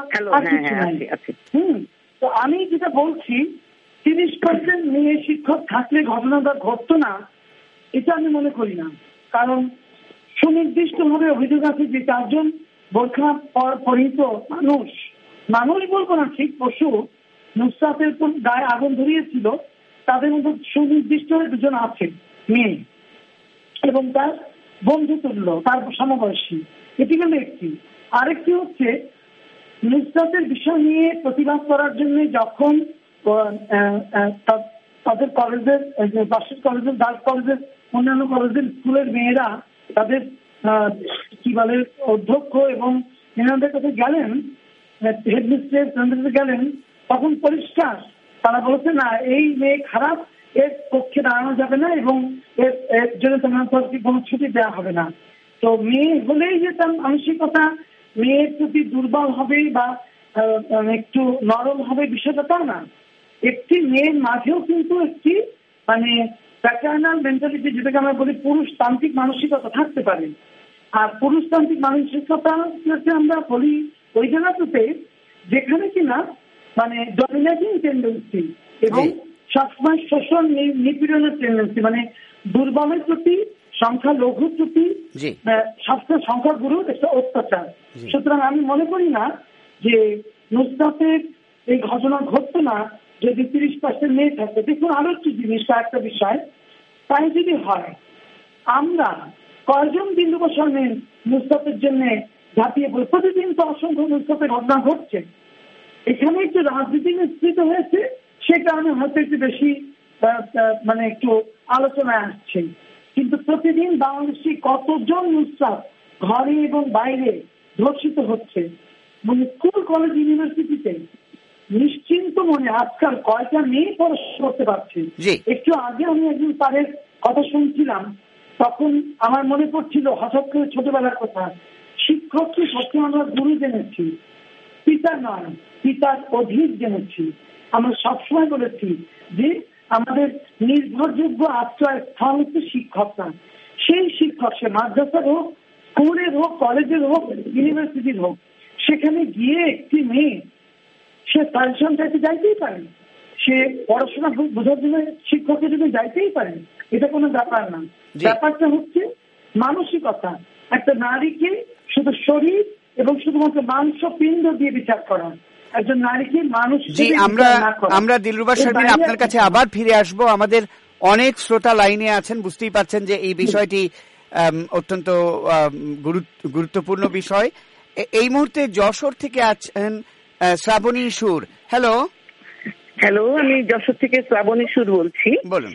তো আমি যেটা বলছি, 30% মেয়ে শিক্ষক থাকলে ঘটনাটা ঘটতো না, এটা আমি মনে করি না। কারণ সুনির্দিষ্টভাবে অভিযোগ আছে যে 4 বোরখা পরিহিত মানুষ বলবো না, ঠিক পশু নুসরাতের গায়ে আগুন ধরিয়েছিল, তাদের মধ্যে সুনির্দিষ্ট 2 আছে মেয়ে এবং তার বন্ধু তুল্য, তার সমবয়সী। এটি গেল একটি। আরেকটি হচ্ছে, নুসরাতের বিষয় নিয়ে প্রতিবাদ করার জন্য যখন তাদের কলেজের, বাসের কলেজের, গার্লস কলেজের, অন্যান্য কলেজের স্কুলের মেয়েরা তাদের কি বলে অধ্যক্ষ এবং এনাদের কাছে গেলেন, হেডমিস্ট্রেস গেলেন, তখন পরিষ্কার তারা বলছে না, এই মেয়ে খারাপ, এর পক্ষে দাঁড়ানো যাবে না এবং এর জন্য তোমাদেরকে কোনো ছুটি দেওয়া হবে না। তো মেয়ে হলেই যে তার মানসিকতা মেয়ের প্রতি দুর্বল হবে বা একটু নরম হবে, বিষয়টা তা না। একটি মেয়ের মাঝেও কিন্তু একটি প্যাটার্নাল মেন্টালিটি, যেটাকে আমরা বলি পুরুষতান্ত্রিক মানসিকতা থাকতে পারে। আর পুরুষতান্ত্রিক মানসিকতা আমরা বলি ওই জায়গাতে যেখানে কিনা ডমিনেটিং টেন্ডেন্সি এবং সবসময় শোষণ নিপীড়নের টেন্ডেন্সি, দুর্বলের প্রতি, সংখ্যালঘুর প্রতি সবসময় সংখ্যাগুরুর একটা অত্যাচার। সুতরাং আমি মনে করি না যে নুসরাতের এই ঘটনা ঘটতো না যদি 30% মেয়ে থাকতো। দেখুন, আরো একটি জিনিস, একটা বিষয়, তাই যদি হয়, আমরা কয়জন দিলরুবা শারমিন নুসরাতের জন্য ঝাঁপিয়ে পড়ে? প্রতিদিন তো অসংখ্য নুসরাতের ঘটনা ঘটছে। এখানে একটু রাজনীতি মিশ্রিত হয়েছে, সে কারণে হয়তো একটু বেশি একটু আলোচনায় আসছে। কিন্তু প্রতিদিন বাংলাদেশে কতজন নুসরাত ঘরে এবং বাইরে ধর্ষিত হচ্ছে, স্কুল কলেজ ইউনিভার্সিটিতে নিশ্চিন্ত মনে আজকাল কয়টা মেয়ে পড়াশোনা করতে পারছে। একটু আগে আমি একজন তারের কথা শুনছিলাম, তখন আমার মনে পড়ছিল হঠাৎ করে ছোটবেলার কথা। শিক্ষককে সবসময় আমরা গুরু জেনেছি, পিতা নয়, পিতার অধিক জেনেছি। আমরা সবসময় বলেছি যে আমাদের নির্ভরযোগ্য আশ্রয় স্থান হচ্ছে শিক্ষকরা। সেই শিক্ষক, সে মাদ্রাসার হোক, স্কুলের হোক, কলেজের হোক, ইউনিভার্সিটির হোক, সেখানে গিয়ে একটি মেয়ে সে সাজেশন চাইতে যাইতেই পারে, সে পড়াশোনা বোঝার জন্য শিক্ষকের জন্য যাইতেই পারে, এটা কোনো ব্যাপার না। ব্যাপারটা হচ্ছে মানসিকতা। একটা নারীকে শুধু শরীর এবং শুধুমাত্র মাংস পিণ্ড দিয়ে বিচার করা, একজন নারীকে মানুষ। আমরা দিলরুবা শারমিন আপনার কাছে আবার ফিরে আসব। আমাদের অনেক শ্রোতা লাইনে আছেন, বুঝতেই পারছেন যে এই বিষয়টি অত্যন্ত গুরুত্বপূর্ণ বিষয়। এই মুহূর্তে যশোর থেকে আছেন শ্রাবণী সুর। হ্যালো হ্যালো, আমি যশোর থেকে শ্রাবণী সুর বলছি। বলুন।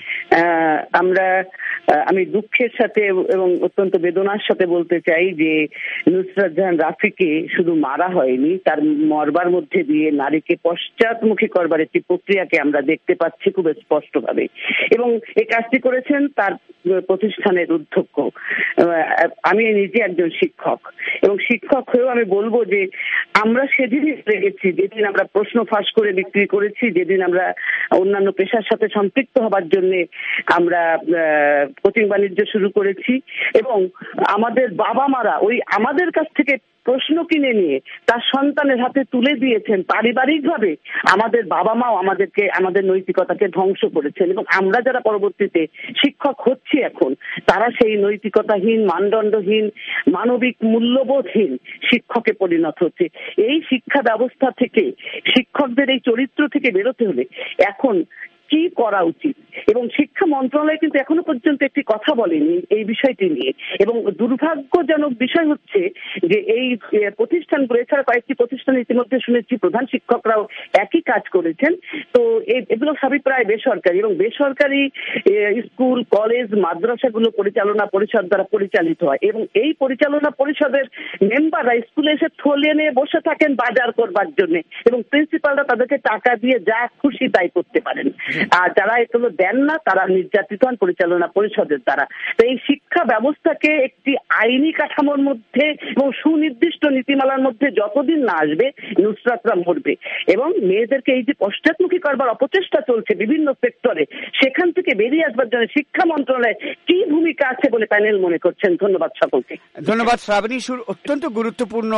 আমি দুঃখের সাথে এবং অত্যন্ত বেদনার সাথে বলতে চাই যে নুসরাত জাহান রাফিকে শুধু মারা হয়নি, তার মরবার মধ্যে দিয়ে নারীকে পশ্চাৎমুখী করবার একটি প্রক্রিয়াকে আমরা দেখতে পাচ্ছি খুব স্পষ্টভাবে, এবং এই কাজটি করেছেন তার প্রতিষ্ঠানের অধ্যক্ষ। আমি নিজে একজন শিক্ষক, এবং শিক্ষক হয়েও আমি বলবো যে আমরা সেদিনই গেছি যেদিন আমরা প্রশ্ন ফাঁস করে বিক্রি করেছি, যেদিন আমরা অন্যান্য পেশার সাথে সম্পৃক্ত হবার জন্য আমরা কোচিং বাণিজ্য শুরু করেছি, এবং আমাদের বাবা মারা ওই আমাদের কাছ থেকে প্রশ্ন কিনে নিয়ে তার সন্তানের হাতে তুলে দিয়েছেন। পারিবারিকভাবে আমাদের বাবা মাও আমাদের নৈতিকতাকে ধ্বংস করেছেন, এবং আমরা যারা পরবর্তীতে শিক্ষক হচ্ছি এখন, তারা সেই নৈতিকতাহীন, মানদণ্ডহীন, মানবিক মূল্যবোধহীন শিক্ষকে পরিণত হচ্ছে। এই শিক্ষা ব্যবস্থা থেকে, শিক্ষকদের এই চরিত্র থেকে বেরোতে হলে এখন কি করা উচিত, এবং শিক্ষা মন্ত্রণালয় কিন্তু এখনো পর্যন্ত একটি কথা বলেনি এই বিষয়টি নিয়ে। এবং দুর্ভাগ্যজনক বিষয় হচ্ছে যে এই প্রতিষ্ঠানগুলো, এছাড়া কয়েকটি প্রতিষ্ঠান ইতিমধ্যে শুনেছি প্রধান শিক্ষকরাও একই কাজ করেছেন। তো এগুলো সবই প্রায় বেসরকারি, এবং বেসরকারি স্কুল, কলেজ, মাদ্রাসাগুলো পরিচালনা পরিষদ দ্বারা পরিচালিত হয়, এবং এই পরিচালনা পরিষদের মেম্বাররা স্কুলে এসে থলে নিয়ে বসে থাকেন বাজার করবার জন্য, এবং প্রিন্সিপালরা তাদেরকে টাকা দিয়ে যা খুশি তাই করতে পারেন। আর যারা এগুলো দেন না তারা নির্যাতিত হন পরিচালনা পরিষদের দ্বারা। তো এই শিক্ষা ব্যবস্থাকে একটি আইনি কাঠামোর মধ্যে এবং সুনির্দিষ্ট নীতিমালার মধ্যে যতদিন না আসবে, নুসরাতরা মরবে। এবং মেয়েদেরকে এই যে পশ্চাৎমুখী করবার অপচেষ্টা চলছে বিভিন্ন সেক্টরে, সেখান থেকে বেরিয়ে আসবার জন্য শিক্ষা মন্ত্রণালয়ের কি ভূমিকা আছে বলে প্যানেল মনে করছেন? ধন্যবাদ সকলকে। ধন্যবাদ। শ্রাবণী সুর অত্যন্ত গুরুত্বপূর্ণ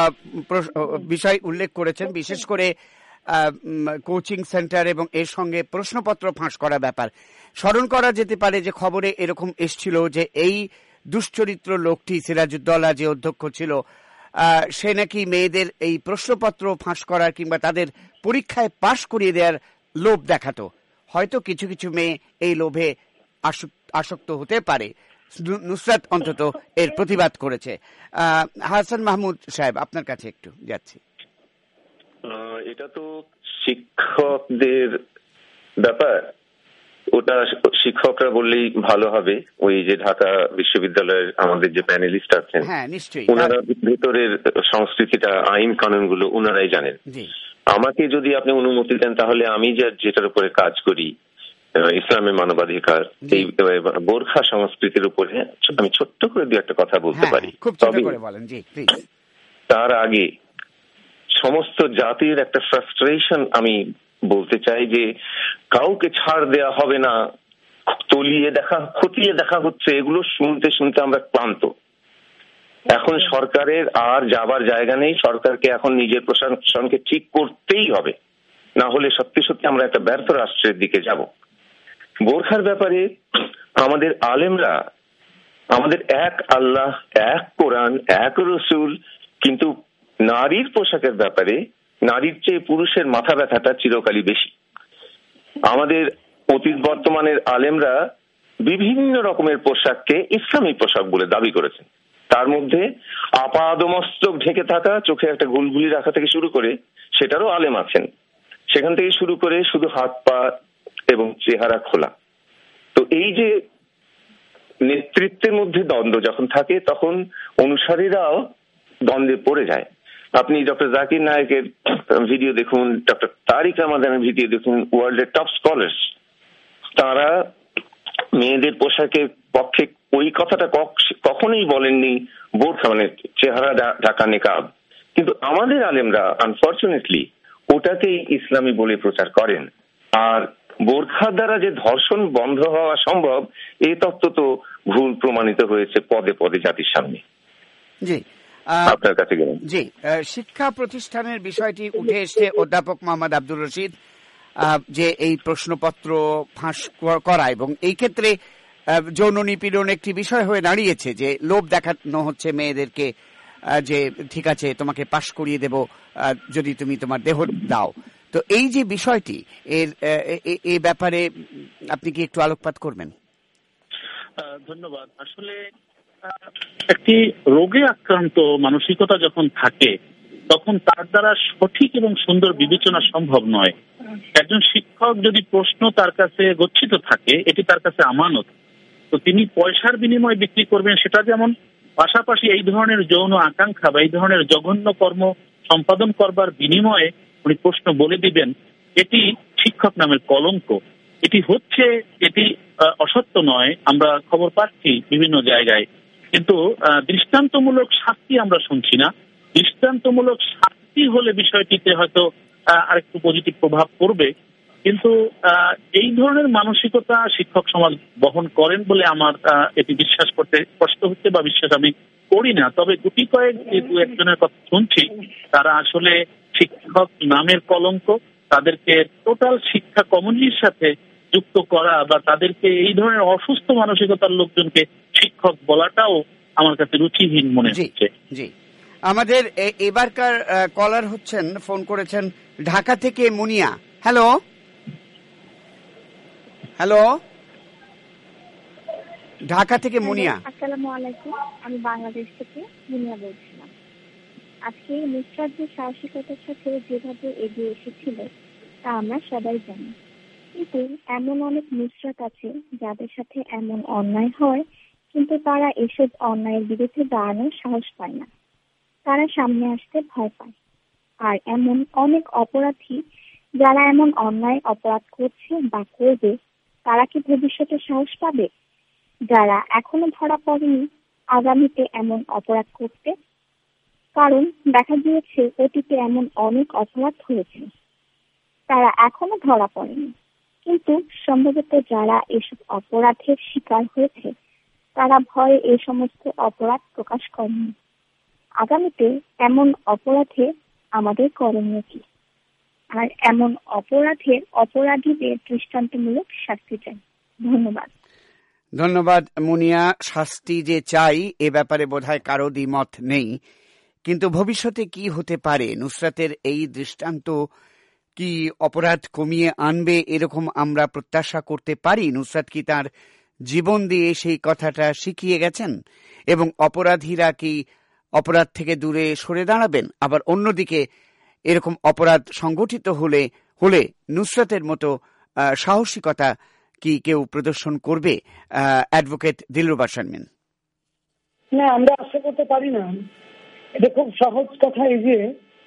বিষয় উল্লেখ করেছেন, বিশেষ করে কোচিং সেন্টার এবং এর সঙ্গে প্রশ্নপত্র ফাঁস করা ব্যাপার। স্মরণ করা যেতে পারে যে খবরে এরকম এসছিল যে এই দুশ্চরিত্র লোকটি সিরাজউদ্দৌলা যে অধ্যক্ষ ছিল, সে নাকি মেয়েদের এই প্রশ্নপত্র ফাঁস করার কিংবা তাদের পরীক্ষায় পাশ করিয়ে দেওয়ার লোভ দেখাতো। হয়তো কিছু কিছু মেয়ে এই লোভে আসক্ত হতে পারে। নুসরাত অন্তত এর প্রতিবাদ করেছে। হাসান মাহমুদ সাহেব, আপনার কাছে একটু যাচ্ছি। এটা তো শিক্ষকদের ব্যাপার, ওটা শিক্ষকরা বললেই ভালো হবে। ওই যে ঢাকা বিশ্ববিদ্যালয়ের আমাদের যে প্যানেলিস্ট আছেন, হ্যাঁ নিশ্চয়ই, ওনারা ভেতরের সংস্কৃতিটা, আইন কানুনগুলো ওনারাই জানেন। আমাকে যদি আপনি অনুমতি দেন তাহলে আমি যেটার উপরে কাজ করি, ইসলামের মানবাধিকার, এই বোরখা সংস্কৃতির উপরে আমি ছোট্ট করে দু একটা কথা বলতে পারি। তবে তার আগে সমস্ত জাতির একটা ফ্রাস্ট্রেশন আমি বলতে চাই যে কাউকে ছাড় দেয়া হবে না, তলিয়ে দেখা, খতিয়ে দেখা হচ্ছে, এগুলো শুনতে শুনতে আমরা ক্লান্ত। এখন সরকারের আর যাবার জায়গা নেই, সরকারকে এখন নিজের প্রশাসনকে ঠিক করতেই হবে, না হলে সত্যি সত্যি আমরা একটা ব্যর্থ রাষ্ট্রের দিকে যাব। বোরখার ব্যাপারে আমাদের আলেমরা, আমাদের এক আল্লাহ, এক কোরআন, এক রসুল, কিন্তু নারীর পোশাকের ব্যাপারে নারীর চেয়ে পুরুষের মাথা ব্যথাটা চিরকালই বেশি। আমাদের অতীত বর্তমানের আলেমরা বিভিন্ন রকমের পোশাককে ইসলামী পোশাক বলে দাবি করেছেন। তার মধ্যে আপাদমস্তক ঢেকে থাকা, চোখে একটা গুলগুলি রাখা থেকে শুরু করে, সেটারও আলেম আছেন, সেখান থেকে শুরু করে শুধু হাত পা এবং চেহারা খোলা। তো এই যে নেতৃত্বের মধ্যে দ্বন্দ্ব যখন থাকে, তখন অনুসারীরাও দ্বন্দ্বে পড়ে যায়। আপনি ডক্টর জাকির নায়েকের ভিডিও দেখুন, ডক্টর তারিক রহমানের ভিডিও দেখুন, ওয়ার্ল্ডের টপ স্কলার্স, তারা মেয়েদের পোশাকের পক্ষে ওই কথাটা কখনোই বলেননি, বোরখা মানে চেহারা ঢাকা নিকাব। কিন্তু আমাদের আলেমরা আনফরচুনেটলি ওটাকেই ইসলামী বলে প্রচার করেন। আর বোরখা দ্বারা যে ধর্ষণ বন্ধ হওয়া সম্ভব, এই তত্ত্ব তো ভুল প্রমাণিত হয়েছে পদে পদে জাতির সামনে। জি, আপনার কাছে গেলাম। জি, শিক্ষা প্রতিষ্ঠানের বিষয়টি উঠে এসছে অধ্যাপক মোহাম্মদ আব্দুর রশিদ, যে এই প্রশ্নপত্র ফাঁস করা এবং এই ক্ষেত্রে যৌন নিপীড়ন একটি বিষয় হয়ে দাঁড়িয়েছে, যে লোভ দেখানো হচ্ছে মেয়েদেরকে যে ঠিক আছে তোমাকে পাশ করিয়ে দেব যদি তুমি তোমার দেহ দাও। তো এই যে বিষয়টি, এই ব্যাপারে আপনি কি একটু আলোকপাত করবেন? ধন্যবাদ। আসলে একটি রোগে আক্রান্ত মানসিকতা যখন থাকে, তখন তার দ্বারা সঠিক এবং সুন্দর বিবেচনা সম্ভব নয়। একজন শিক্ষক যদি প্রশ্ন তার কাছে গচ্ছিত থাকে, এটি তার কাছে আমানত, তো তিনি পয়সার বিনিময়ে বিক্রি করবেন সেটা যেমন, পাশাপাশি এই ধরনের যৌন আকাঙ্ক্ষা বা এই ধরনের জঘন্য কর্ম সম্পাদন করবার বিনিময়ে উনি প্রশ্ন বলে দিবেন, এটি শিক্ষক নামের কলঙ্ক। এটি হচ্ছে, এটি অসত্য নয়, আমরা খবর পাচ্ছি বিভিন্ন জায়গায়, কিন্তু দৃষ্টান্তমূলক শাস্তি আমরা শুনছি না। দৃষ্টান্তমূলক শাস্তি হলে বিষয়টিতে হয়তো আরেকটু পজিটিভ প্রভাব পড়বে, কিন্তু এই ধরনের মানসিকতা শিক্ষক সমাজ বহন করেন বলে আমার এটি বিশ্বাস করতে কষ্ট হচ্ছে বা বিশ্বাস আমি করি না। তবে গুটি কয়েক দু একজনের কথা শুনছি, তারা আসলে শিক্ষক নামের কলঙ্ক, তাদেরকে টোটাল শিক্ষা কমিউনিটির সাথে যুক্ত করা বা তাদেরকে এই ধরনের অসুস্থ মানসিকতার লোকজনকে শিক্ষক বলাটাও আমার কাছে রুচিহীন মনে হচ্ছে। জি, আমাদের এবারকার কলার হচ্ছেন, ফোন করেছেন ঢাকা থেকে মুনিয়া। হ্যালো হ্যালো, ঢাকা থেকে মুনিয়া। আসসালামু আলাইকুম, আমি বাংলাদেশ থেকে মুনিয়া বলছিলাম। আজকে নুসরাত যে সাহসিকতার সাথে যেভাবে এগিয়ে এসেছিল তা আমরা সবাই জানি, কিন্তু এমন অনেক নুসরাত আছে যাদের সাথে এমন অন্যায় হয়, কিন্তু তারা এসব অন্যায়ের বিরুদ্ধে দাঁড়ানোর সাহস পায় না, তারা সামনে আসতে ভয় পায়। আর এমন অনেক অপরাধী যারা এমন অন্যায় অপরাধ করছে বা করবে, তারা কি ভবিষ্যতে সাহস পাবে? যারা এখনো ধরা পড়েনি আগামীতে এমন অপরাধ করতে? কারণ দেখা গিয়েছে অতীতে এমন অনেক অপরাধ হয়েছে, তারা এখনো ধরা পড়েনি, কিন্তু সম্ভবত যারা এসব অপরাধের শিকার হয়েছে তারা ভয়ে এই সমস্ত অপরাধ প্রকাশ করেনি। আগামীতে এমন অপরাধে আমাদের করণীয় কি? আর এমন অপরাধীদের দৃষ্টান্তমূলক শাস্তি চাই। ধন্যবাদ। ধন্যবাদ মুনিয়া। শাস্তি যে চাই এ ব্যাপারে বোধহয় কারো দ্বিমত নেই, কিন্তু ভবিষ্যতে কি হতে পারে? নুসরাতের এই দৃষ্টান্ত কি অপরাধ কমিয়ে আনবে এরকম আমরা প্রত্যাশা করতে পারি? নুসরাত কি তার জীবন দিয়ে সেই কথাটা শিখিয়ে গেছেন এবং অপরাধীরা কি অপরাধ থেকে দূরে সরে দাঁড়াবেন? আবার অন্যদিকে এরকম অপরাধ সংগঠিত হলে নুসরাতের মতো সাহসিকতা কি কেউ প্রদর্শন করবে? অ্যাডভোকেট দিলরুবা শারমিন। না, আমরা আশা করতে পারি না। এটা খুব সহজ কথা, এই যে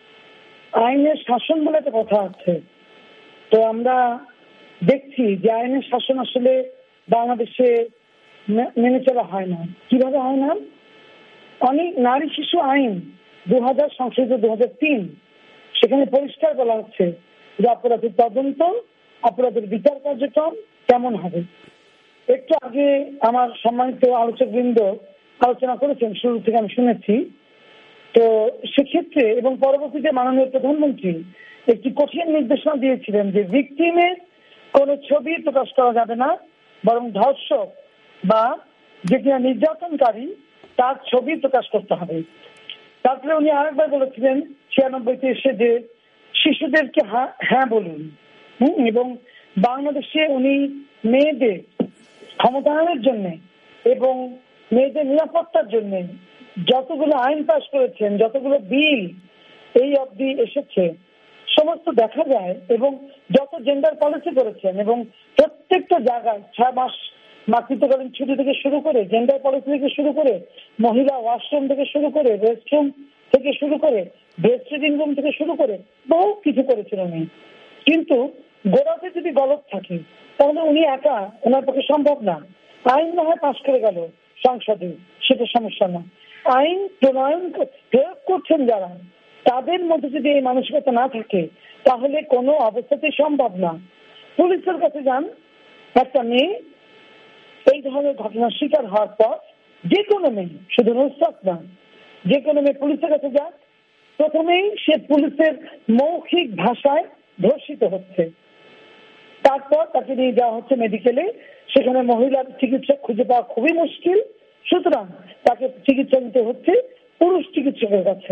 আইনের শাসন বলে একটা কথা আছে, তো আমরা দেখছি যে আইনের শাসন আসলে বাংলাদেশে মেনে চলা হয় না। কিভাবে হয় না? অনেক নারী শিশু আইন 2000 সংশোধিত 2003, সেখানে পরিষ্কার বলা হচ্ছে যে অপরাধের তদন্ত, অপরাধের বিচার কার্যক্রম কেমন হবে। একটু আগে আমার সম্মানিত আলোচকবৃন্দ আলোচনা করেছেন, শুরু থেকে আমি শুনেছি। তো সেক্ষেত্রে এবং পরবর্তীতে মাননীয় প্রধানমন্ত্রী একটি কঠিন নির্দেশনা দিয়েছিলেন যে ভিকটিমের কোন ছবি প্রকাশ করা যাবে না, বরং ধর্ষক বা যে কিনা নির্যাতনকারী তার ছবি প্রকাশ করতে হবে। তারপরে উনি আরেকবার বলেছিলেন 96-তে এসে যে শিশুদেরকে হ্যাঁ বলুন, এবং বাংলাদেশে উনি মেয়েদের ক্ষমতায়নের জন্য এবং মেয়েদের নিরাপত্তার জন্য যতগুলো আইন পাশ করেছেন, যতগুলো বিল এই অবধি এসেছে সমস্ত দেখা যায়, এবং যত জেন্ডার পলিসি করেছেন, এবং প্রত্যেকটা জায়গায় 6 মাস মাতৃত্বকালীন ছুটি থেকে শুরু করে, জেন্ডার পলিসি থেকে শুরু করে, মহিলা ওয়াশরুম থেকে শুরু করে, রেস্টরুম থেকে শুরু করে, ব্রেস্ট ফিডিং রুম থেকে শুরু করে বহু কিছু করেছেন উনি। কিন্তু গোড়াতে যদি গলত থাকে তাহলে উনি একা, ওনার পক্ষে সম্ভব না। আইন না হয় পাশ করে গেল সংসদে, সেটা সমস্যা না। আইন প্রয়োগ করছেন যারা, তাদের মধ্যে যদি এই মানসিকতা না থাকে তাহলে কোনো অবস্থাতেই সম্ভব না। পুলিশের কাছে যান, একটা মেয়ে এই ধরনের ঘটনার শিকার হওয়ার পর, যে কোনো মেয়ে, শুধু নুসরাত না, যে কোনো মেয়ে পুলিশের কাছে যান, প্রথমেই সে পুলিশের মৌখিক ভাষায় ধর্ষিত হচ্ছে, তারপর তাকে নিয়ে যাওয়া হচ্ছে মেডিকেলে, সেখানে মহিলার চিকিৎসক খুঁজে পাওয়া খুবই মুশকিল, সুতরাং তাকে চিকিৎসা দিতে হচ্ছে পুরুষ চিকিৎসকের কাছে।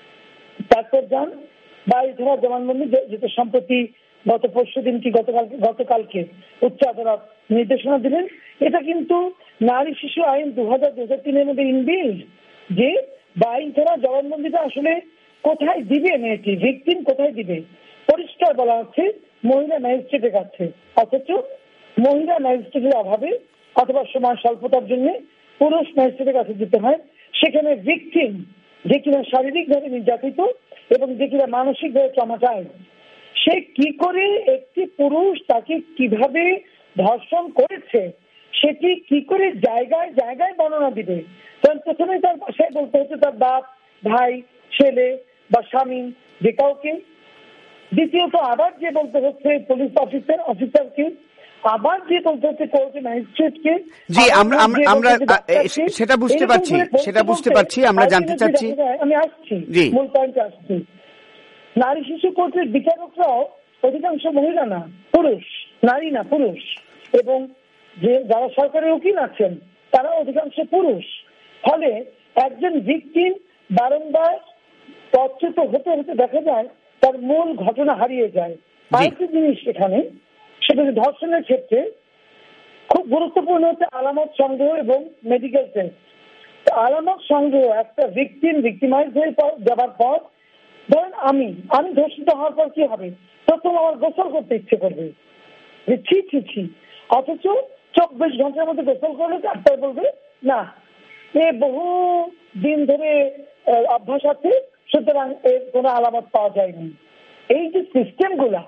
তারপর যান বাড়িধারা জবানবন্দি, যেটা সম্প্রতি গত পরশুদিন কি গতকালকে উচ্চ আদালত নির্দেশনা দিলেন। এটা কিন্তু নারী শিশু আইন 2000-2003 মধ্যে ইনবিল্ড, যে বাড়িধারা জবানবন্দিটা আসলে কোথায় দিবে মেয়েটি, ভিকটিম কোথায় দিবে? পরিষ্কার বলা হচ্ছে মহিলা ম্যাজিস্ট্রেটের কাছে, অথচ মহিলা ম্যাজিস্ট্রেটের অভাবে অথবা সময় স্বল্পতার জন্য পুরুষ ম্যাজিস্ট্রেটের কাছে যেতে হয়। সেখানে ভিকটিম, যে কিনা শারীরিকভাবে নির্যাতিত এবং যে কিনা মানসিকভাবে ট্রমাটাইজড, সে কি করে একটি পুরুষ তাকে কিভাবে ধর্ষণ করেছে সেটি কি করে জায়গায় জায়গায় বর্ণনা দিবে? কারণ প্রথমে তার বাসায় বলতে হচ্ছে তার বাপ, ভাই, ছেলে বা স্বামী, যে কাউকে। দ্বিতীয়ত আবার যে বলতে হচ্ছে পুলিশ অফিসারকে, আবার যে বলতে হচ্ছে কোর্টে ম্যাজিস্ট্রেটকে। জি, আমরা সেটা বুঝতে পারছি, আমরা জানতে চাচ্ছি। আমি আসছি, মূল পয়েন্টে আসছি। নারী শিশু কোর্টের বিচারকরাও অধিকাংশ মহিলা না, পুরুষ, নারী না পুরুষ। এবং যে যারা সরকারি উকিল আছেন তারা অধিকাংশ পুরুষ। ফলে একজন ভিকটিম বারংবার পচ্যুত হতে হতে দেখা যায় তার মূল ঘটনা হারিয়ে যায়। আরেকটি জিনিস এখানে, সেটা ধর্ষণের ক্ষেত্রে খুব গুরুত্বপূর্ণ হচ্ছে আলামত সংগ্রহ এবং মেডিকেল টেস্ট। আলামত সংগ্রহ, একটা ভিকটিমাইজ হয়ে যাবার পর, ধরেন আমি ধর্ষিত হওয়ার পর কি হবে? প্রথম আমার গোসল করতে ইচ্ছে করবে যে ছি, অথচ 24 ঘন্টার মধ্যে গোসল করলে ডাক্তার বলবে না, এ বহু দিন ধরে অভ্যাস আছে, সুতরাং এর কোনো আলামত পাওয়া যায়নি। এই যে সিস্টেমগুলা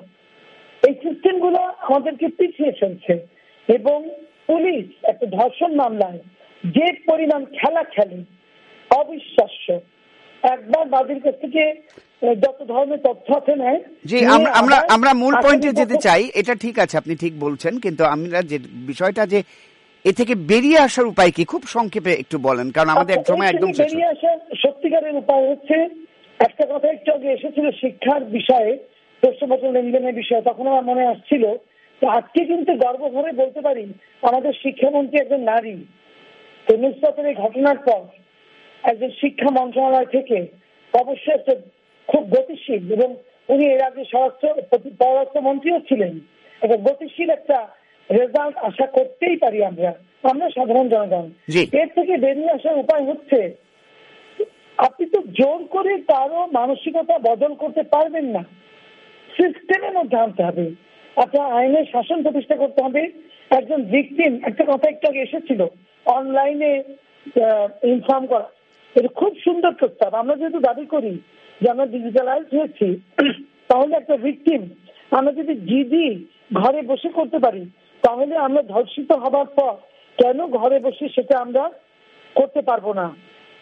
আমাদেরকে পিছিয়ে ফেলছে। এবং পুলিশ একটা ধর্ষণ মামলায় যে পরিমাণ খেলা খেলে অবিশ্বাস্য। একবার বাদীর কাছ থেকে যত ধরনের তথ্য আছে নেয়। জি, আমরা মূল পয়েন্টে যেতে চাই, এটা ঠিক আছে, আপনি ঠিক বলছেন, কিন্তু আমরা যে বিষয়টা যে এ থেকে বেরিয়ে আসার উপায় কি, খুব সংক্ষেপে একটু বলেন, কারণ আমাদের সময় একদম শেষ। বেরিয়ে আসার সত্যিকারের উপায় হচ্ছে, একটা কথা একটু আগে এসেছিল শিক্ষার বিষয়ে, প্রশ্নপত্র লেনদেনের বিষয়ে, তখন আমার মনে আসছিল আজকে কিন্তু গর্ব ভরে বলতে পারি আমাদের শিক্ষামন্ত্রী একজন নারী। তো নুসরাতের এই ঘটনার পর একজন শিক্ষা মন্ত্রণালয় থেকে অবশ্যই একটা খুব গতিশীল, এবং উনি এর আগে পররাষ্ট্রমন্ত্রীও ছিলেন, একটা গতিশীল একটা রেজাল্ট আশা করতেই পারি আমরা সাধারণ জনগণ। এর থেকে বেরিয়ে আসার উপায় হচ্ছে, আপনি তো জোর করে কারো মানসিকতা বদল করতে পারবেন না, সিস্টেমের মধ্যে আনতে হবে। আপনার আইনের শাসন প্রতিষ্ঠা করতে হবে। একজন ভিকটিম, একটা কথা একটু আগে এসেছিল, অনলাইনে ইনফর্ম করা, এটা খুব সুন্দর প্রস্তাব। আমরা যেহেতু দাবি করি যে আমরা ডিজিটালাইজ হয়েছি, তাহলে একটা ভিকটিম আমরা যদি জিডি ঘরে বসে করতে পারি, তাহলে আমরা ধর্ষিত হবার পর কেন ঘরে বসে সেটা আমরা করতে পারবো না?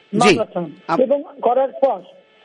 এবং করার পর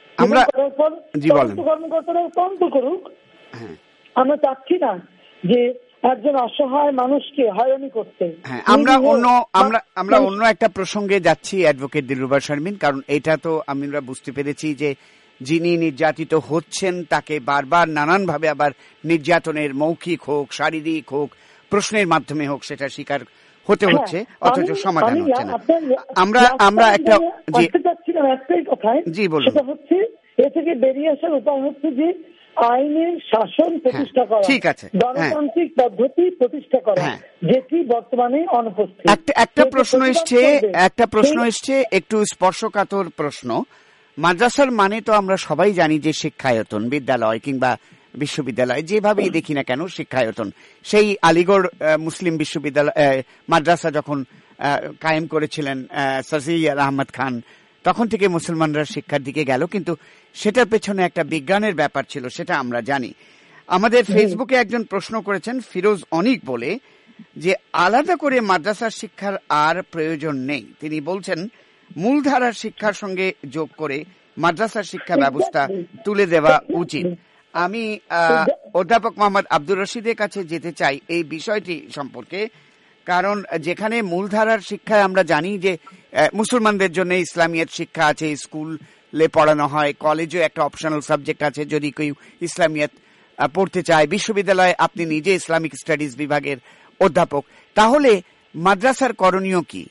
কর্মকর্তারা তদন্ত করুক। আমরা চাচ্ছি না যে একজন অসহায় মানুষকে হয়রানি করতে। আমরা অন্য একটা প্রসঙ্গে যাচ্ছি, অ্যাডভোকেট দিলরুবা শারমিন, কারণ এটা তো আমরা বুঝতে পেরেছি যে যিনি নির্যাতিত হচ্ছেন তাকে বারবার নানানভাবে আবার নির্যাতনের, মৌখিক হোক, শারীরিক হোক, প্রশ্নের মাধ্যমে হোক, সেটা শিকার হতে হচ্ছে, অথচ সমাধান হচ্ছে না। আমরা একটা একটাই কথায়, সেটা হচ্ছে এ থেকে বেরিয়ে আসার উপায় হচ্ছে যে আইনের শাসন প্রতিষ্ঠা করা, গণতান্ত্রিক পদ্ধতি প্রতিষ্ঠা করা, যেটি বর্তমানে অনুপস্থিত। একটা প্রশ্ন এসছে, একটু স্পর্শকাতর প্রশ্ন। মাদ্রাসার মানে তো আমরা সবাই জানি যে শিক্ষায়তন, বিদ্যালয় কিংবা বিশ্ববিদ্যালয়, যেভাবেই দেখি না কেন শিক্ষায়তন। সেই আলিগড় মুসলিম বিশ্ববিদ্যালয় মাদ্রাসা যখন কায়েম করেছিলেন সাজিয়ার আহমদ খান, তখন থেকে মুসলমানরা শিক্ষার দিকে গেল, কিন্তু সেটার পেছনে একটা বিজ্ঞানের ব্যাপার ছিল, সেটা আমরা জানি। আমাদের ফেসবুকে একজন প্রশ্ন করেছেন, ফিরোজ অনিক বলে, যে আলাদা করে মাদ্রাসার শিক্ষার আর প্রয়োজন নেই। তিনি বলছেন মূলধারার শিক্ষার সঙ্গে যোগ করে মাদ্রাসার শিক্ষা ব্যবস্থা তুলে দেওয়া উচিত। আমি অধ্যাপক মোহাম্মদ আব্দুর রশিদের কাছে যেতে চাই এই বিষয়টি সম্পর্কে, কারণ যেখানে মূলধারার শিক্ষায় আমরা জানি যে মুসলমানদের জন্য ইসলামিয়াত শিক্ষা আছে, স্কুলে পড়ানো হয়, কলেজেও একটা অপশনাল সাবজেক্ট আছে যদি কেউ ইসলামিয়াত পড়তে চায়, বিশ্ববিদ্যালয়ে আপনি নিজে ইসলামিক স্টাডিজ বিভাগের অধ্যাপক, তাহলে মাদ্রাসার করণীয় কি?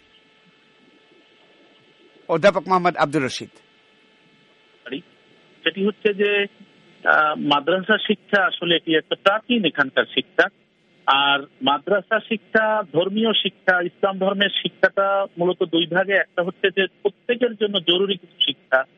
অধ্যাপক মোহাম্মদ আব্দুর রশিদ। সেটি হচ্ছে যে মাদ্রাসা শিক্ষা আসলে এটি একটা প্রাচীন এখানকার শিক্ষা। আর মাদ্রাসা শিক্ষা, ধর্মীয় শিক্ষা, ইসলাম ধর্মের শিক্ষাটা মূলত দুই ভাগে। একটা হচ্ছে যে প্রত্যেকের জন্য জরুরি কিছু শিক্ষা,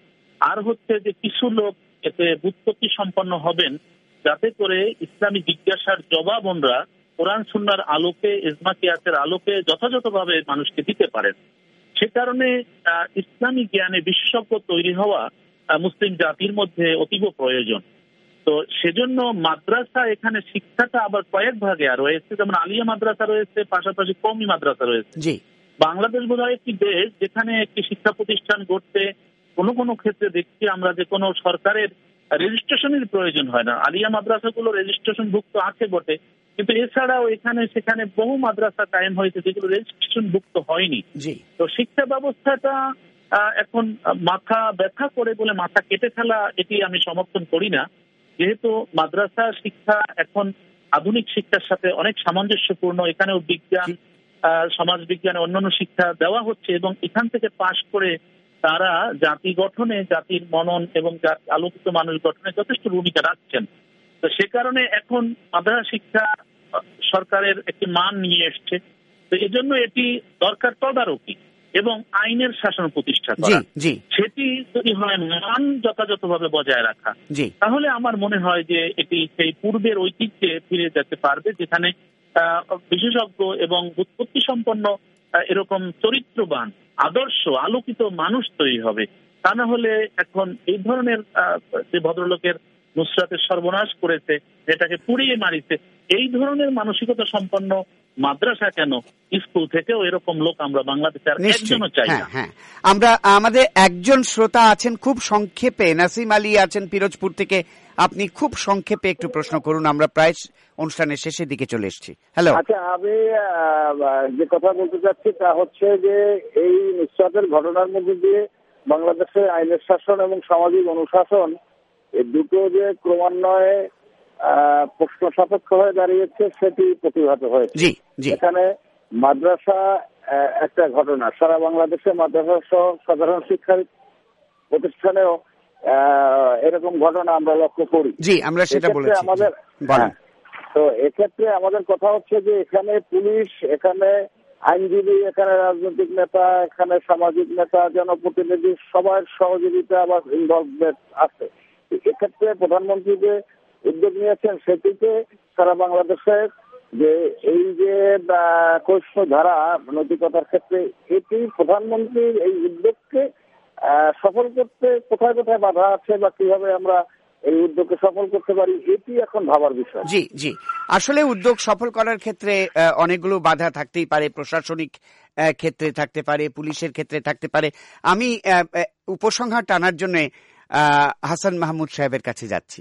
আর হচ্ছে যে কিছু লোক এতে বুৎপত্তি সম্পন্ন হবেন, যাতে করে ইসলামী জিজ্ঞাসার জবাব ওনরা কোরআন সুন্নাহর আলোকে, ইজমা কিয়াসের আলোকে যথাযথভাবে মানুষকে দিতে পারেন। সে কারণে ইসলামী জ্ঞানে বিশেষজ্ঞ তৈরি হওয়া মুসলিম জাতির মধ্যে অতীব প্রয়োজন। তো সেজন্য মাদ্রাসা, এখানে শিক্ষাটা আবার কয়েক ভাগে রয়েছে, যেমন আলিয়া মাদ্রাসা রয়েছে, পাশাপাশি কওমি মাদ্রাসা রয়েছে। বাংলাদেশ বোধহয় একটি দেশ যেখানে একটি শিক্ষা প্রতিষ্ঠান গড়তে কোনো ক্ষেত্রে দেখছি আমরা যে কোনো সরকারের রেজিস্ট্রেশনের প্রয়োজন হয় না। আলিয়া মাদ্রাসাগুলো রেজিস্ট্রেশন ভুক্ত আছে বটে, কিন্তু এছাড়াও এখানে সেখানে বহু মাদ্রাসা কায়েম হয়েছে যেগুলো রেজিস্ট্রেশন ভুক্ত হয়নি। তো শিক্ষা ব্যবস্থাটা এখন মাথা ব্যথা করে বলে মাথা কেটে ফেলা, এটি আমি সমর্থন করি না। যেহেতু মাদ্রাসা শিক্ষা এখন আধুনিক শিক্ষার সাথে অনেক সামঞ্জস্যপূর্ণ, এখানেও বিজ্ঞান, সমাজ বিজ্ঞানে অন্যান্য শিক্ষা দেওয়া হচ্ছে এবং এখান থেকে পাশ করে তারা জাতি গঠনে, জাতির মনন এবং আলোকিত মানুষ গঠনে যথেষ্ট ভূমিকা রাখছেন। তো সে কারণে এখন মাদ্রাসা শিক্ষা সরকারের একটি মান নিয়ে এসছে। তো এই জন্য এটি দরকার তদারকি এবং আইনের শাসন প্রতিষ্ঠা করা। সেটি যদি হয় মান যথাযথভাবে বজায় রাখা, তাহলে আমার মনে হয় যে এটি সেই পূর্বের ঐতিহ্যে ফিরে যেতে পারবে, যেখানে বিশেষজ্ঞ এবং বুৎপত্তি সম্পন্ন এরকম চরিত্রবান, আদর্শ, আলোকিত মানুষ তৈরি হবে। তা না হলে এখন এই ধরনের যে ভদ্রলোকের নুসরাতের সর্বনাশ করেছে, যেটাকে পুড়িয়ে মারিছে, এই ধরনের মানসিকতা সম্পন্ন মাদ্রাসা কেন, স্কুল থেকেও এরকম লোক আমরা বাংলাদেশে আর একজনও চাই না। আমরা আমাদের একজন শ্রোতা আছেন, খুব সংক্ষেপে নাসিম আলী আছেন পিরোজপুর থেকে। আপনি খুব সংক্ষেপে একটু প্রশ্ন করুন, আমরা প্রায় অনুষ্ঠানের শেষের দিকে চলে এসেছি। হ্যালো। আচ্ছা, আমি যে কথা বলতে চাচ্ছি তা হচ্ছে যে এই নুসরাতের ঘটনার মধ্যে দিয়ে বাংলাদেশে আইনের শাসন এবং সামাজিক অনুশাসন এই দুটো যে ক্রমান্বয়ে প্রশ্ন সাপেক্ষ হয়ে দাঁড়িয়েছে সেটি প্রতিভাত হয়েছে। এখানে মাদ্রাসা একটা ঘটনা, সারা বাংলাদেশে মাদ্রাসা সহ সাধারণ শিক্ষা প্রতিষ্ঠানেও এরকম ঘটনা আমরা লক্ষ্য করি। আমরা সেটা বলেছি আমাদের। তো এক্ষেত্রে আমাদের কথা হচ্ছে যে এখানে পুলিশ, এখানে আইনজীবী, এখানে রাজনৈতিক নেতা, এখানে সামাজিক নেতা, জনপ্রতিনিধি, সবার সহযোগিতা আবার ইনভলভমেন্ট আছে। এক্ষেত্রে প্রধানমন্ত্রী যে উদ্যোগ নিয়েছেন সেটিতে সারা বাংলাদেশের যে এই যে কৈষ্ণ ধারা নৈতিকতার ক্ষেত্রে, এটি প্রধানমন্ত্রীর এই উদ্যোগকে সফল করতে কোথায় কোথায় বাধা আছে বা কিভাবে আমরা এই উদ্যোগকে সফল করতে পারি, এটি এখন ভাবার বিষয়। আসলে উদ্যোগ সফল করার ক্ষেত্রে অনেকগুলো বাধা থাকতেই পারে, প্রশাসনিক ক্ষেত্রে থাকতে পারে, পুলিশের ক্ষেত্রে থাকতে পারে। আমি উপসংহার টানার জন্য হাসান মাহমুদ সাহেবের কাছে যাচ্ছি।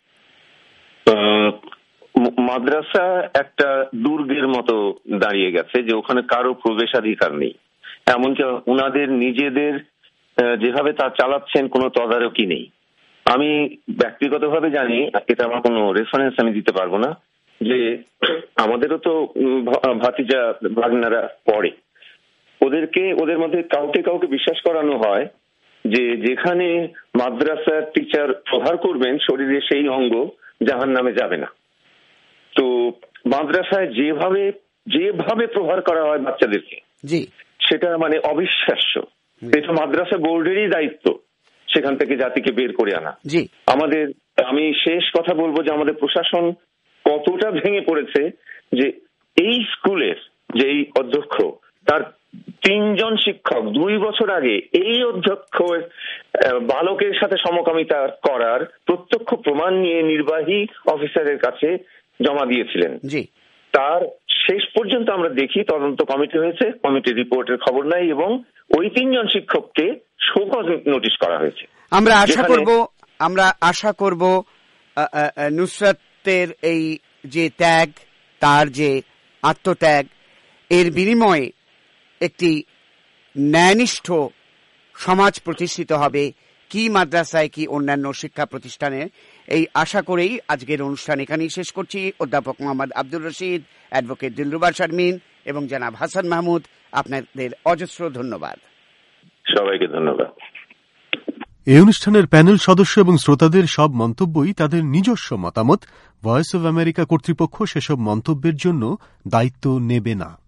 মাদ্রাসা একটা দুর্গের মতো দাঁড়িয়ে গেছে, যে ওখানে কারো প্রবেশাধিকার নেই, এমনকি ওনাদের নিজেদের যেভাবে তা চালাচ্ছেন কোনো তদারকি নেই। আমি ব্যক্তিগতভাবে জানি, এটা আমার কোনো রেফারেন্স আমি দিতে পারবো না, যে আমাদেরও তো ভাতিজা ভাগনারা পড়ে, ওদের মধ্যে কাউকে বিশ্বাস করানো হয় যে যেখানে মাদ্রাসার টিচার প্রহার করবেন শরীরে সেই অঙ্গ জাহান্নামে যাবে না। তো মাদ্রাসায় যেভাবে প্রহার করা হয় বাচ্চাদেরকে, সেটা মানে অবিশ্বাস্য। এটা মাদ্রাসা বোর্ডেরই দায়িত্ব সেখান থেকে জাতিকে বের করে আনা। আমি শেষ কথা বলবো যে আমাদের প্রশাসন কতটা ভেঙে পড়েছে, যে এই স্কুলের যে অধ্যক্ষ, তার 3 জন শিক্ষক 2 বছর আগে এই অধ্যক্ষ বালকের সাথে সমকামিতা করার প্রত্যক্ষ প্রমাণ নিয়ে নির্বাহী অফিসারের কাছে জমা দিয়েছিলেন। তার শেষ পর্যন্ত আমরা দেখি তদন্ত কমিটি হয়েছে, কমিটির রিপোর্টের খবর নাই এবং ওই 3 জন শিক্ষককে শোকজ নোটিশ করা হয়েছে। আমরা আশা করব নুসরাতের এই যে ত্যাগ, তার যে আত্মত্যাগ, এর বিনিময়ে একটি ন্যায়নিষ্ঠ সমাজ প্রতিষ্ঠিত হবে, কি মাদ্রাসায় কি অন্যান্য শিক্ষা প্রতিষ্ঠানে। এই আশা করেই আজকের অনুষ্ঠান এখানেই শেষ করছি। অধ্যাপক মোহাম্মদ আব্দুর রশিদ, অ্যাডভোকেট দিলরুবা শারমিন এবং জনাব হাসান মাহমুদ, আপনাদের অজস্র ধন্যবাদ। সবাইকে ধন্যবাদ। এই অনুষ্ঠানের প্যানেল সদস্য এবং শ্রোতাদের সব মন্তব্যই তাদের নিজস্ব মতামত। ভয়েস অব আমেরিকা কর্তৃপক্ষ সেসব মন্তব্যের জন্য দায়িত্ব নেবে না।